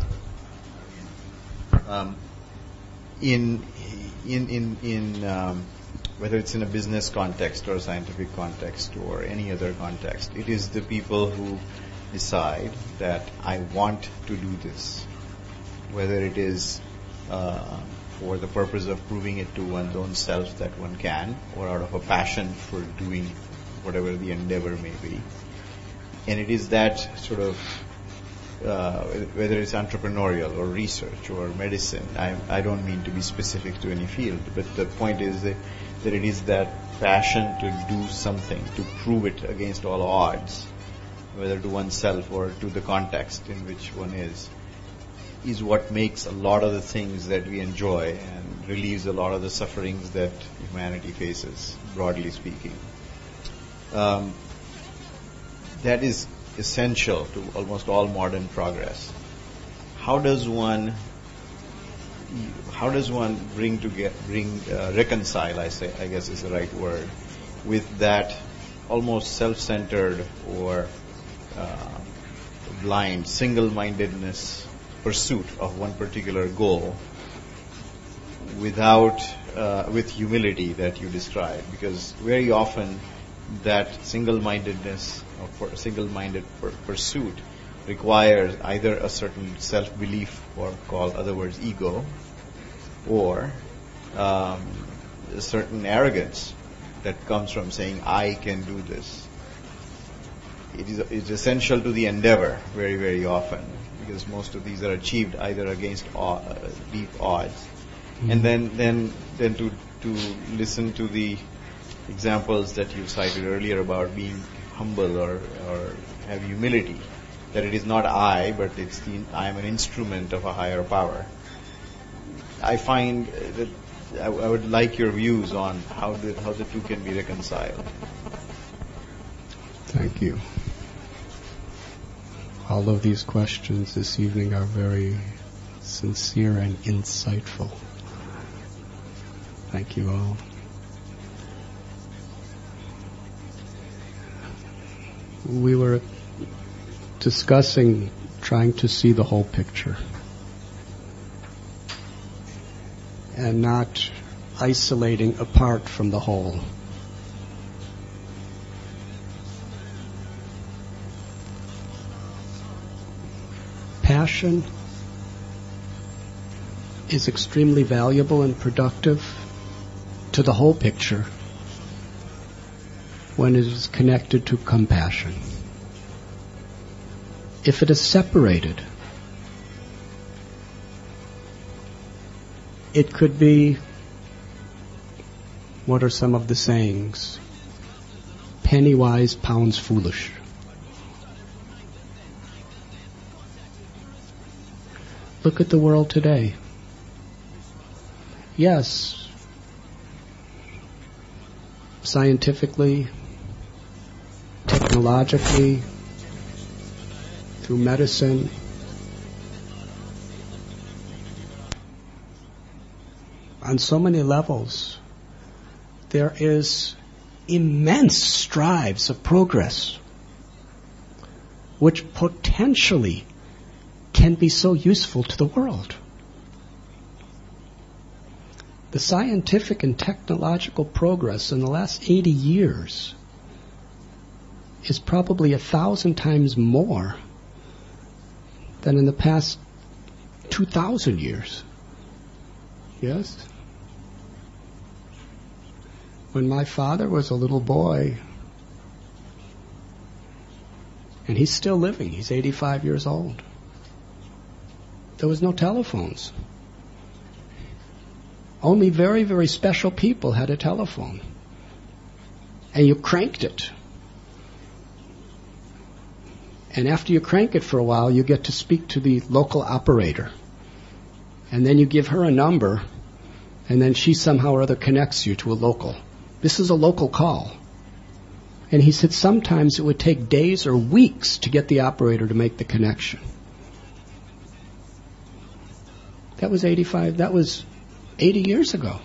perspective. Whether it's in a business context or a scientific context or any other context, it is the people who decide that I want to do this, whether it is for the purpose of proving it to one's own self that one can, or out of a passion for doing whatever the endeavor may be. And it is that sort of, whether it's entrepreneurial or research or medicine, I don't mean to be specific to any field, but the point is that it is that passion to do something, to prove it against all odds, whether to oneself or to the context in which one is what makes a lot of the things that we enjoy and relieves a lot of the sufferings that humanity faces, broadly speaking. That is essential to almost all modern progress. How does one reconcile, I guess is the right word, with that almost self-centered or blind, single-mindedness pursuit of one particular goal with humility that you describe? Because very often that single-mindedness or single-minded pursuit requires either a certain self-belief, or called other words ego, or a certain arrogance that comes from saying, I can do this. It's essential to the endeavor very, very often, because most of these are achieved either against deep odds. Mm-hmm. And then to listen to the examples that you cited earlier about being humble or have humility, that it is not I, but I am an instrument of a higher power. I find that I would like your views on how the two can be reconciled. Thank you. All of these questions this evening are very sincere and insightful. Thank you all. We were discussing trying to see the whole picture and not isolating apart from the whole. Passion is extremely valuable and productive to the whole picture when it is connected to compassion. If it is separated, it could be, what are some of the sayings? Penny wise, pounds foolish. Look at the world today. Yes, scientifically, technologically, through medicine, on so many levels, there is immense strides of progress which potentially can be so useful to the world. The scientific and technological progress in the last 80 years is probably 1,000 times more than in the past 2,000 years. Yes? When my father was a little boy, and he's still living, he's 85 years old, there was no telephones. Only very, very special people had a telephone. And you cranked it. And after you crank it for a while, you get to speak to the local operator. And then you give her a number, and then she somehow or other connects you to a local. This is a local call. And he said sometimes it would take days or weeks to get the operator to make the connection. That was 80 years ago.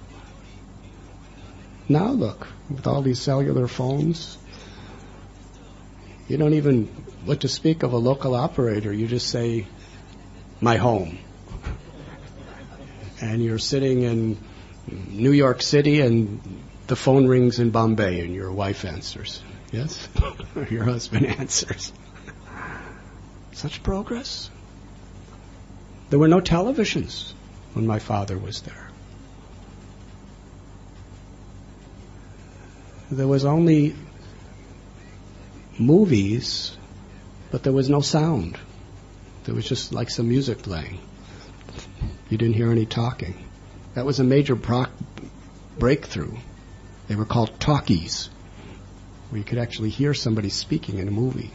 Now look, with all these cellular phones, you don't even, what to speak of a local operator, you just say, my home. And you're sitting in New York City and the phone rings in Bombay and your wife answers. Yes? Or your husband answers. Such progress. There were no televisions when my father was there. There was only movies, but there was no sound. There was just like some music playing. You didn't hear any talking. That was a major breakthrough They were called talkies, where you could actually hear somebody speaking in a movie.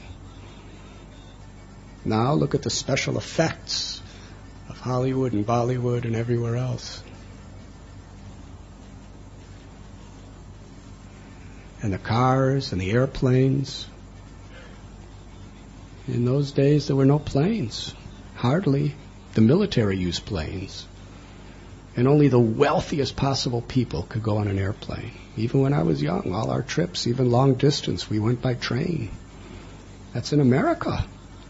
Now look at the special effects of Hollywood and Bollywood and everywhere else. And the cars and the airplanes. In those days there were no planes. Hardly. The military used planes. And only the wealthiest possible people could go on an airplane. Even when I was young, all our trips, even long distance, we went by train. That's in America.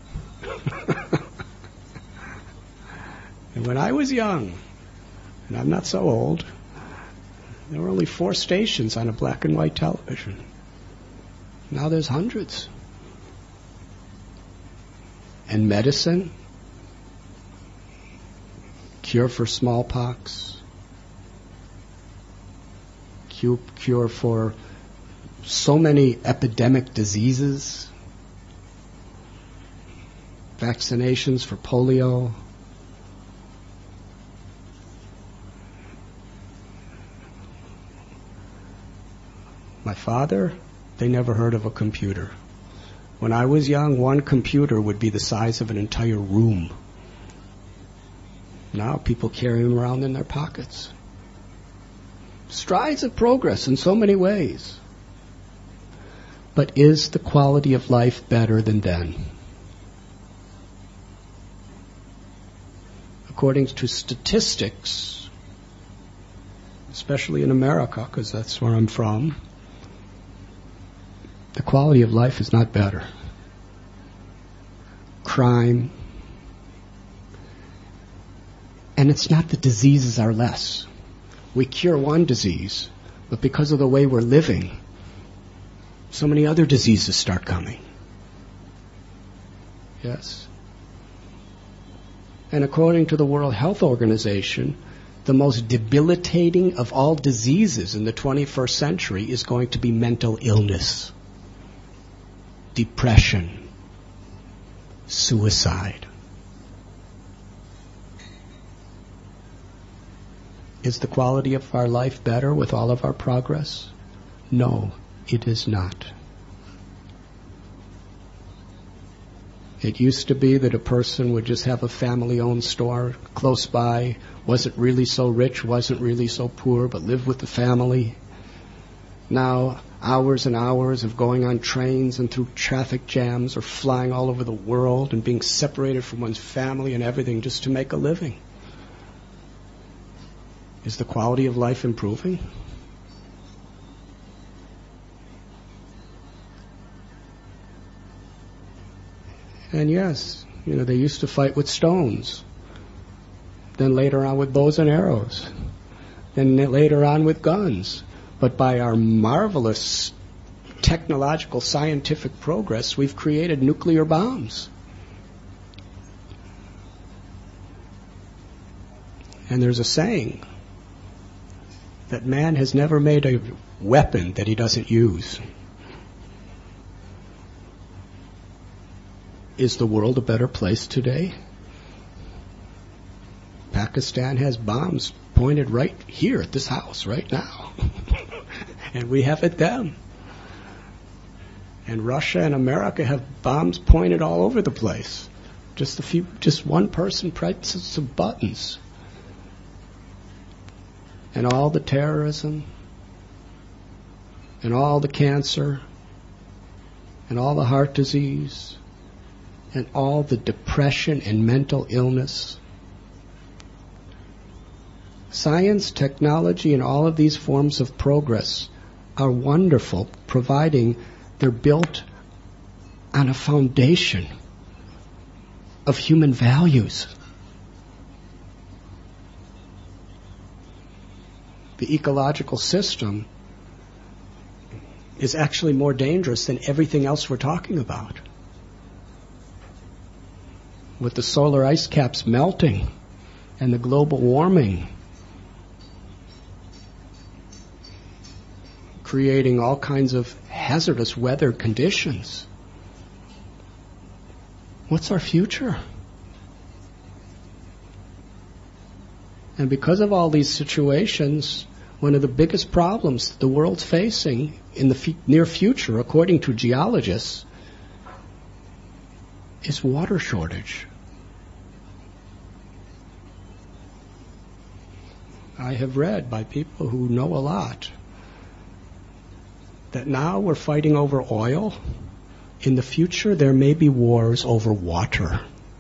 And when I was young, and I'm not so old, there were only 4 stations on a black and white television. Now there's hundreds. And medicine, cure for smallpox, cure for so many epidemic diseases, vaccinations for polio. My father, they never heard of a computer. When I was young, one computer would be the size of an entire room. Now people carry them around in their pockets. Strides of progress in so many ways. But is the quality of life better than then? According to statistics, especially in America, because that's where I'm from, the quality of life is not better. Crime. And it's not that diseases are less. We cure one disease, but because of the way we're living, so many other diseases start coming. Yes? And according to the World Health Organization, the most debilitating of all diseases in the 21st century is going to be mental illness, depression, suicide. Is the quality of our life better with all of our progress? No, it is not. It used to be that a person would just have a family-owned store close by, wasn't really so rich, wasn't really so poor, but lived with the family. Now, hours and hours of going on trains and through traffic jams or flying all over the world and being separated from one's family and everything just to make a living. Is the quality of life improving? And yes, they used to fight with stones. Then later on with bows and arrows. Then later on with guns. But by our marvelous technological scientific progress, we've created nuclear bombs. And there's a saying that man has never made a weapon that he doesn't use. Is the world a better place today? Pakistan has bombs pointed right here at this house right now. And we have at them. And Russia and America have bombs pointed all over the place. Just one person presses some buttons. And all the terrorism, and all the cancer, and all the heart disease, and all the depression and mental illness. Science, technology, and all of these forms of progress are wonderful, providing they're built on a foundation of human values. The ecological system is actually more dangerous than everything else we're talking about. With the solar ice caps melting and the global warming creating all kinds of hazardous weather conditions. What's our future? And because of all these situations, one of the biggest problems the world's facing in the near future, according to geologists, is water shortage. I have read by people who know a lot that now we're fighting over oil. In the future, there may be wars over water.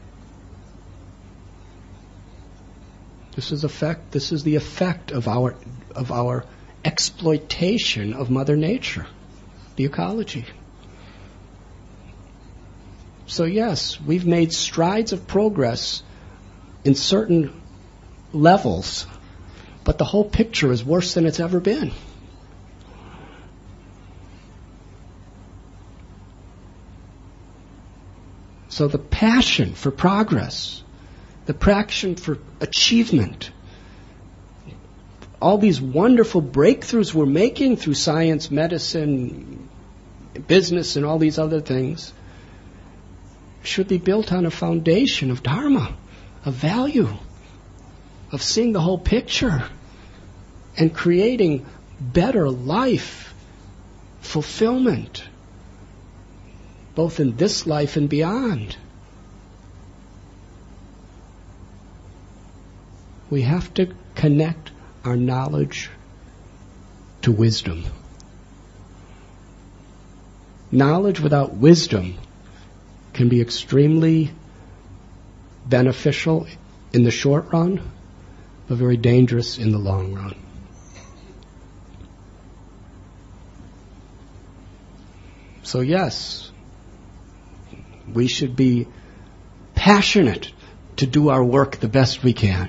This is the effect of our exploitation of Mother Nature, the ecology. So yes, we've made strides of progress in certain levels, but the whole picture is worse than it's ever been. So the passion for progress, the passion for achievement, all these wonderful breakthroughs we're making through science, medicine, business, and all these other things should be built on a foundation of dharma, of value, of seeing the whole picture and creating better life, fulfillment, both in this life and beyond. We have to connect our knowledge to wisdom. Knowledge without wisdom can be extremely beneficial in the short run, but very dangerous in the long run. So yes, we should be passionate to do our work the best we can.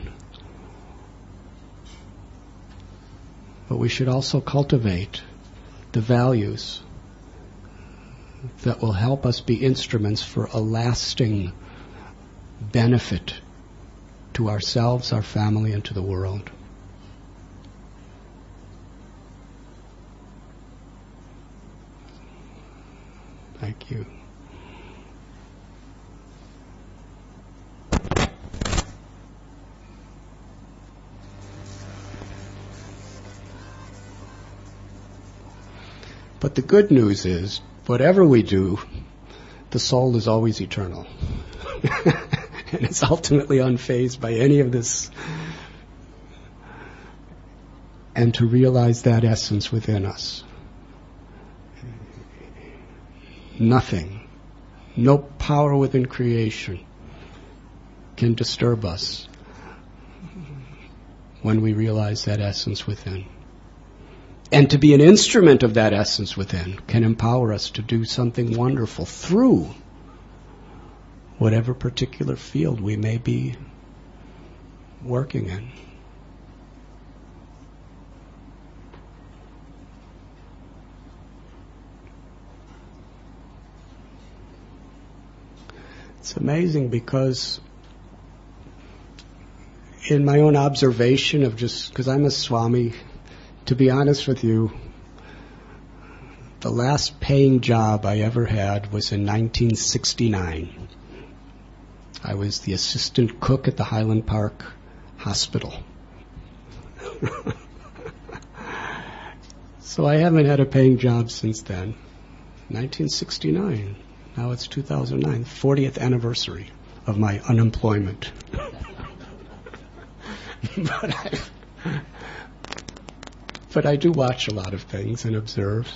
But we should also cultivate the values that will help us be instruments for a lasting benefit to ourselves, our family, and to the world. Thank you. But the good news is, whatever we do, the soul is always eternal. And it's ultimately unfazed by any of this. And to realize that essence within us. Nothing, no power within creation can disturb us when we realize that essence within. And to be an instrument of that essence within can empower us to do something wonderful through whatever particular field we may be working in. It's amazing because in my own observation of just, because I'm a Swami, to be honest with you, the last paying job I ever had was in 1969. I was the assistant cook at the Highland Park Hospital. So I haven't had a paying job since then. 1969. Now it's 2009, 40th anniversary of my unemployment. But I do watch a lot of things and observe.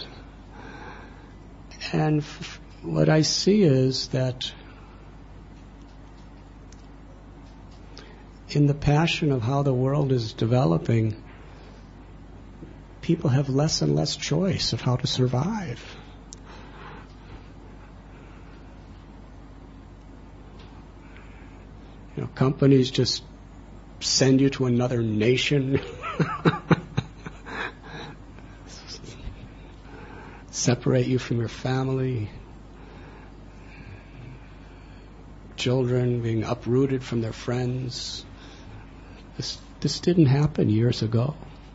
And what I see is that in the passion of how the world is developing, people have less and less choice of how to survive. You know, companies just send you to another nation. Separate you from your family. Children being uprooted from their friends. This didn't happen years ago.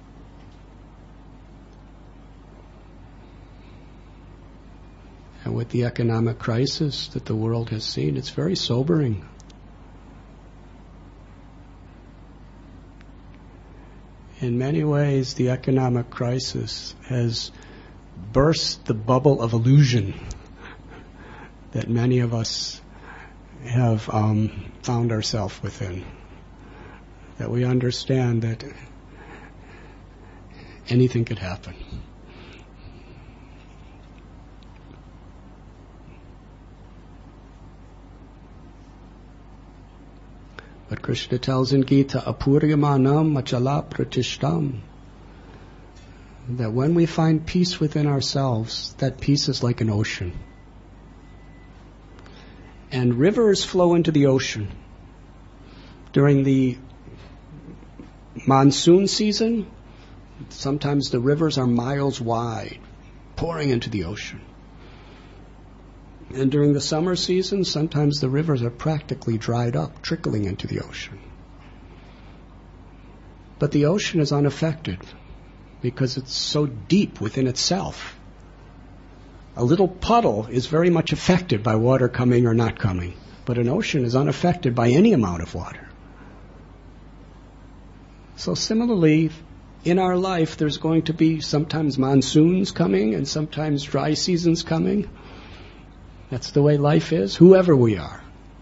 And with the economic crisis that the world has seen, it's very sobering. In many ways, the economic crisis has burst the bubble of illusion that many of us have found ourselves within. That we understand that anything could happen. But Krishna tells in Gita, apuryamanam machala pratishtam, that when we find peace within ourselves, that peace is like an ocean. And rivers flow into the ocean. During the monsoon season, sometimes the rivers are miles wide, pouring into the ocean. And during the summer season, sometimes the rivers are practically dried up, trickling into the ocean. But the ocean is unaffected because it's so deep within itself. A little puddle is very much affected by water coming or not coming, but an ocean is unaffected by any amount of water. So similarly, in our life, there's going to be sometimes monsoons coming and sometimes dry seasons coming. That's the way life is, whoever we are.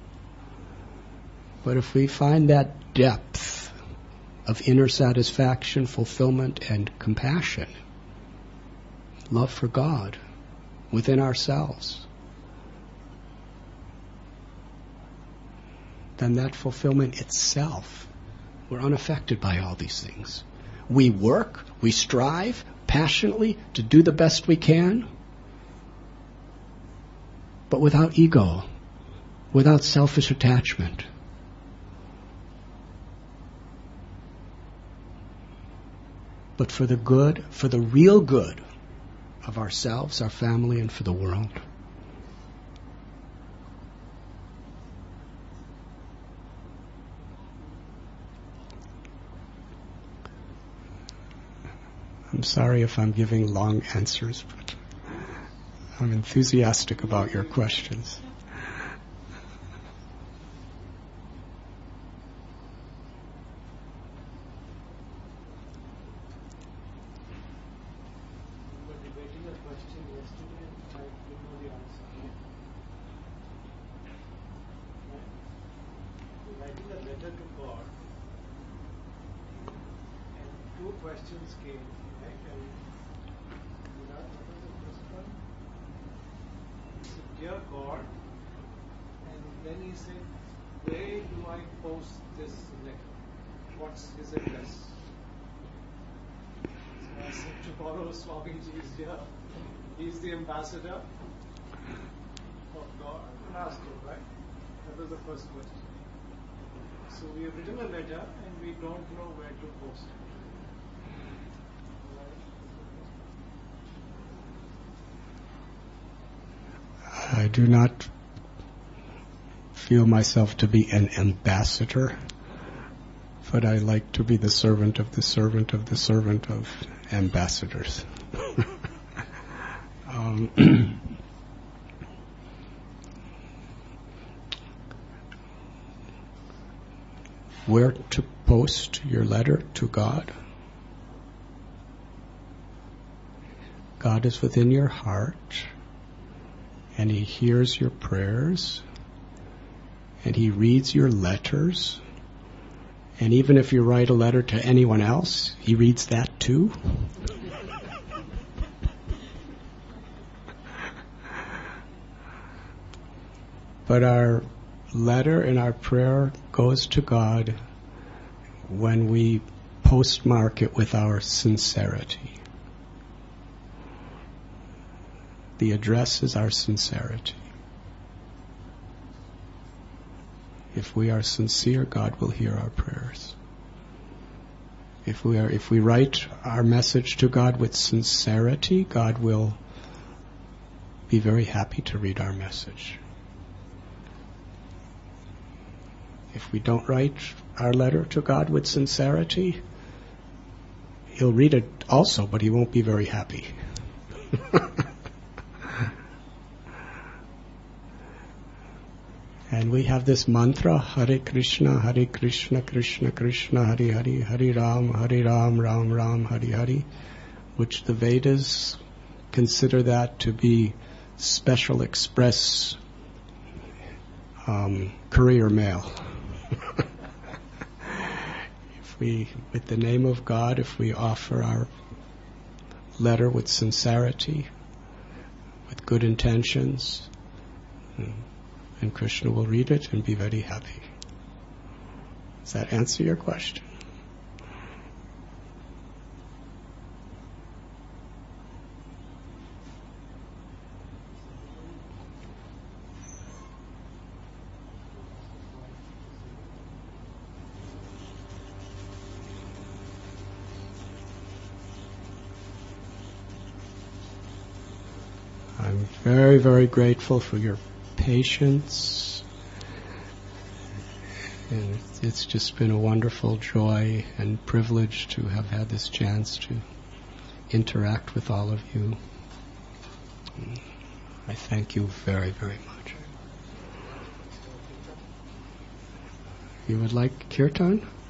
But if we find that depth of inner satisfaction, fulfillment, and compassion, love for God within ourselves, then that fulfillment itself, we're unaffected by all these things. We work, we strive passionately to do the best we can, but without ego, without selfish attachment. But for the good, for the real good of ourselves, our family, and for the world. I'm sorry if I'm giving long answers, but I'm enthusiastic about your questions. We were debating a question yesterday and I didn't know the answer. Right? We're writing a letter to God and two questions came. Right? And what was the first one? Dear God, and then he said, where do I post this letter? What's his address? So I said, tomorrow Swamiji is here. He's the ambassador of God. And asked him, right? That was the first question. So we have written a letter and we don't know where to post it. I do not feel myself to be an ambassador, but I like to be the servant of the servant of the servant of ambassadors. Where to post your letter to God? God is within your heart. And He hears your prayers, and He reads your letters, and even if you write a letter to anyone else, He reads that too. But our letter and our prayer goes to God when we postmark it with our sincerity. The address is our sincerity. If we are sincere, God will hear our prayers. If we write our message to God with sincerity, God will be very happy to read our message. If we don't write our letter to God with sincerity, He'll read it also, but He won't be very happy. And we have this mantra, Hare Krishna, Krishna Krishna, Hare Hare, Hare Ram, Ram Ram, Hare Hare, which the Vedas consider that to be special express courier mail. With the name of God, if we offer our letter with sincerity, with good intentions, and Krishna will read it and be very happy. Does that answer your question? I'm very, very grateful for your patience. And it's just been a wonderful joy and privilege to have had this chance to interact with all of you. I thank you very, very much. You would like kirtan?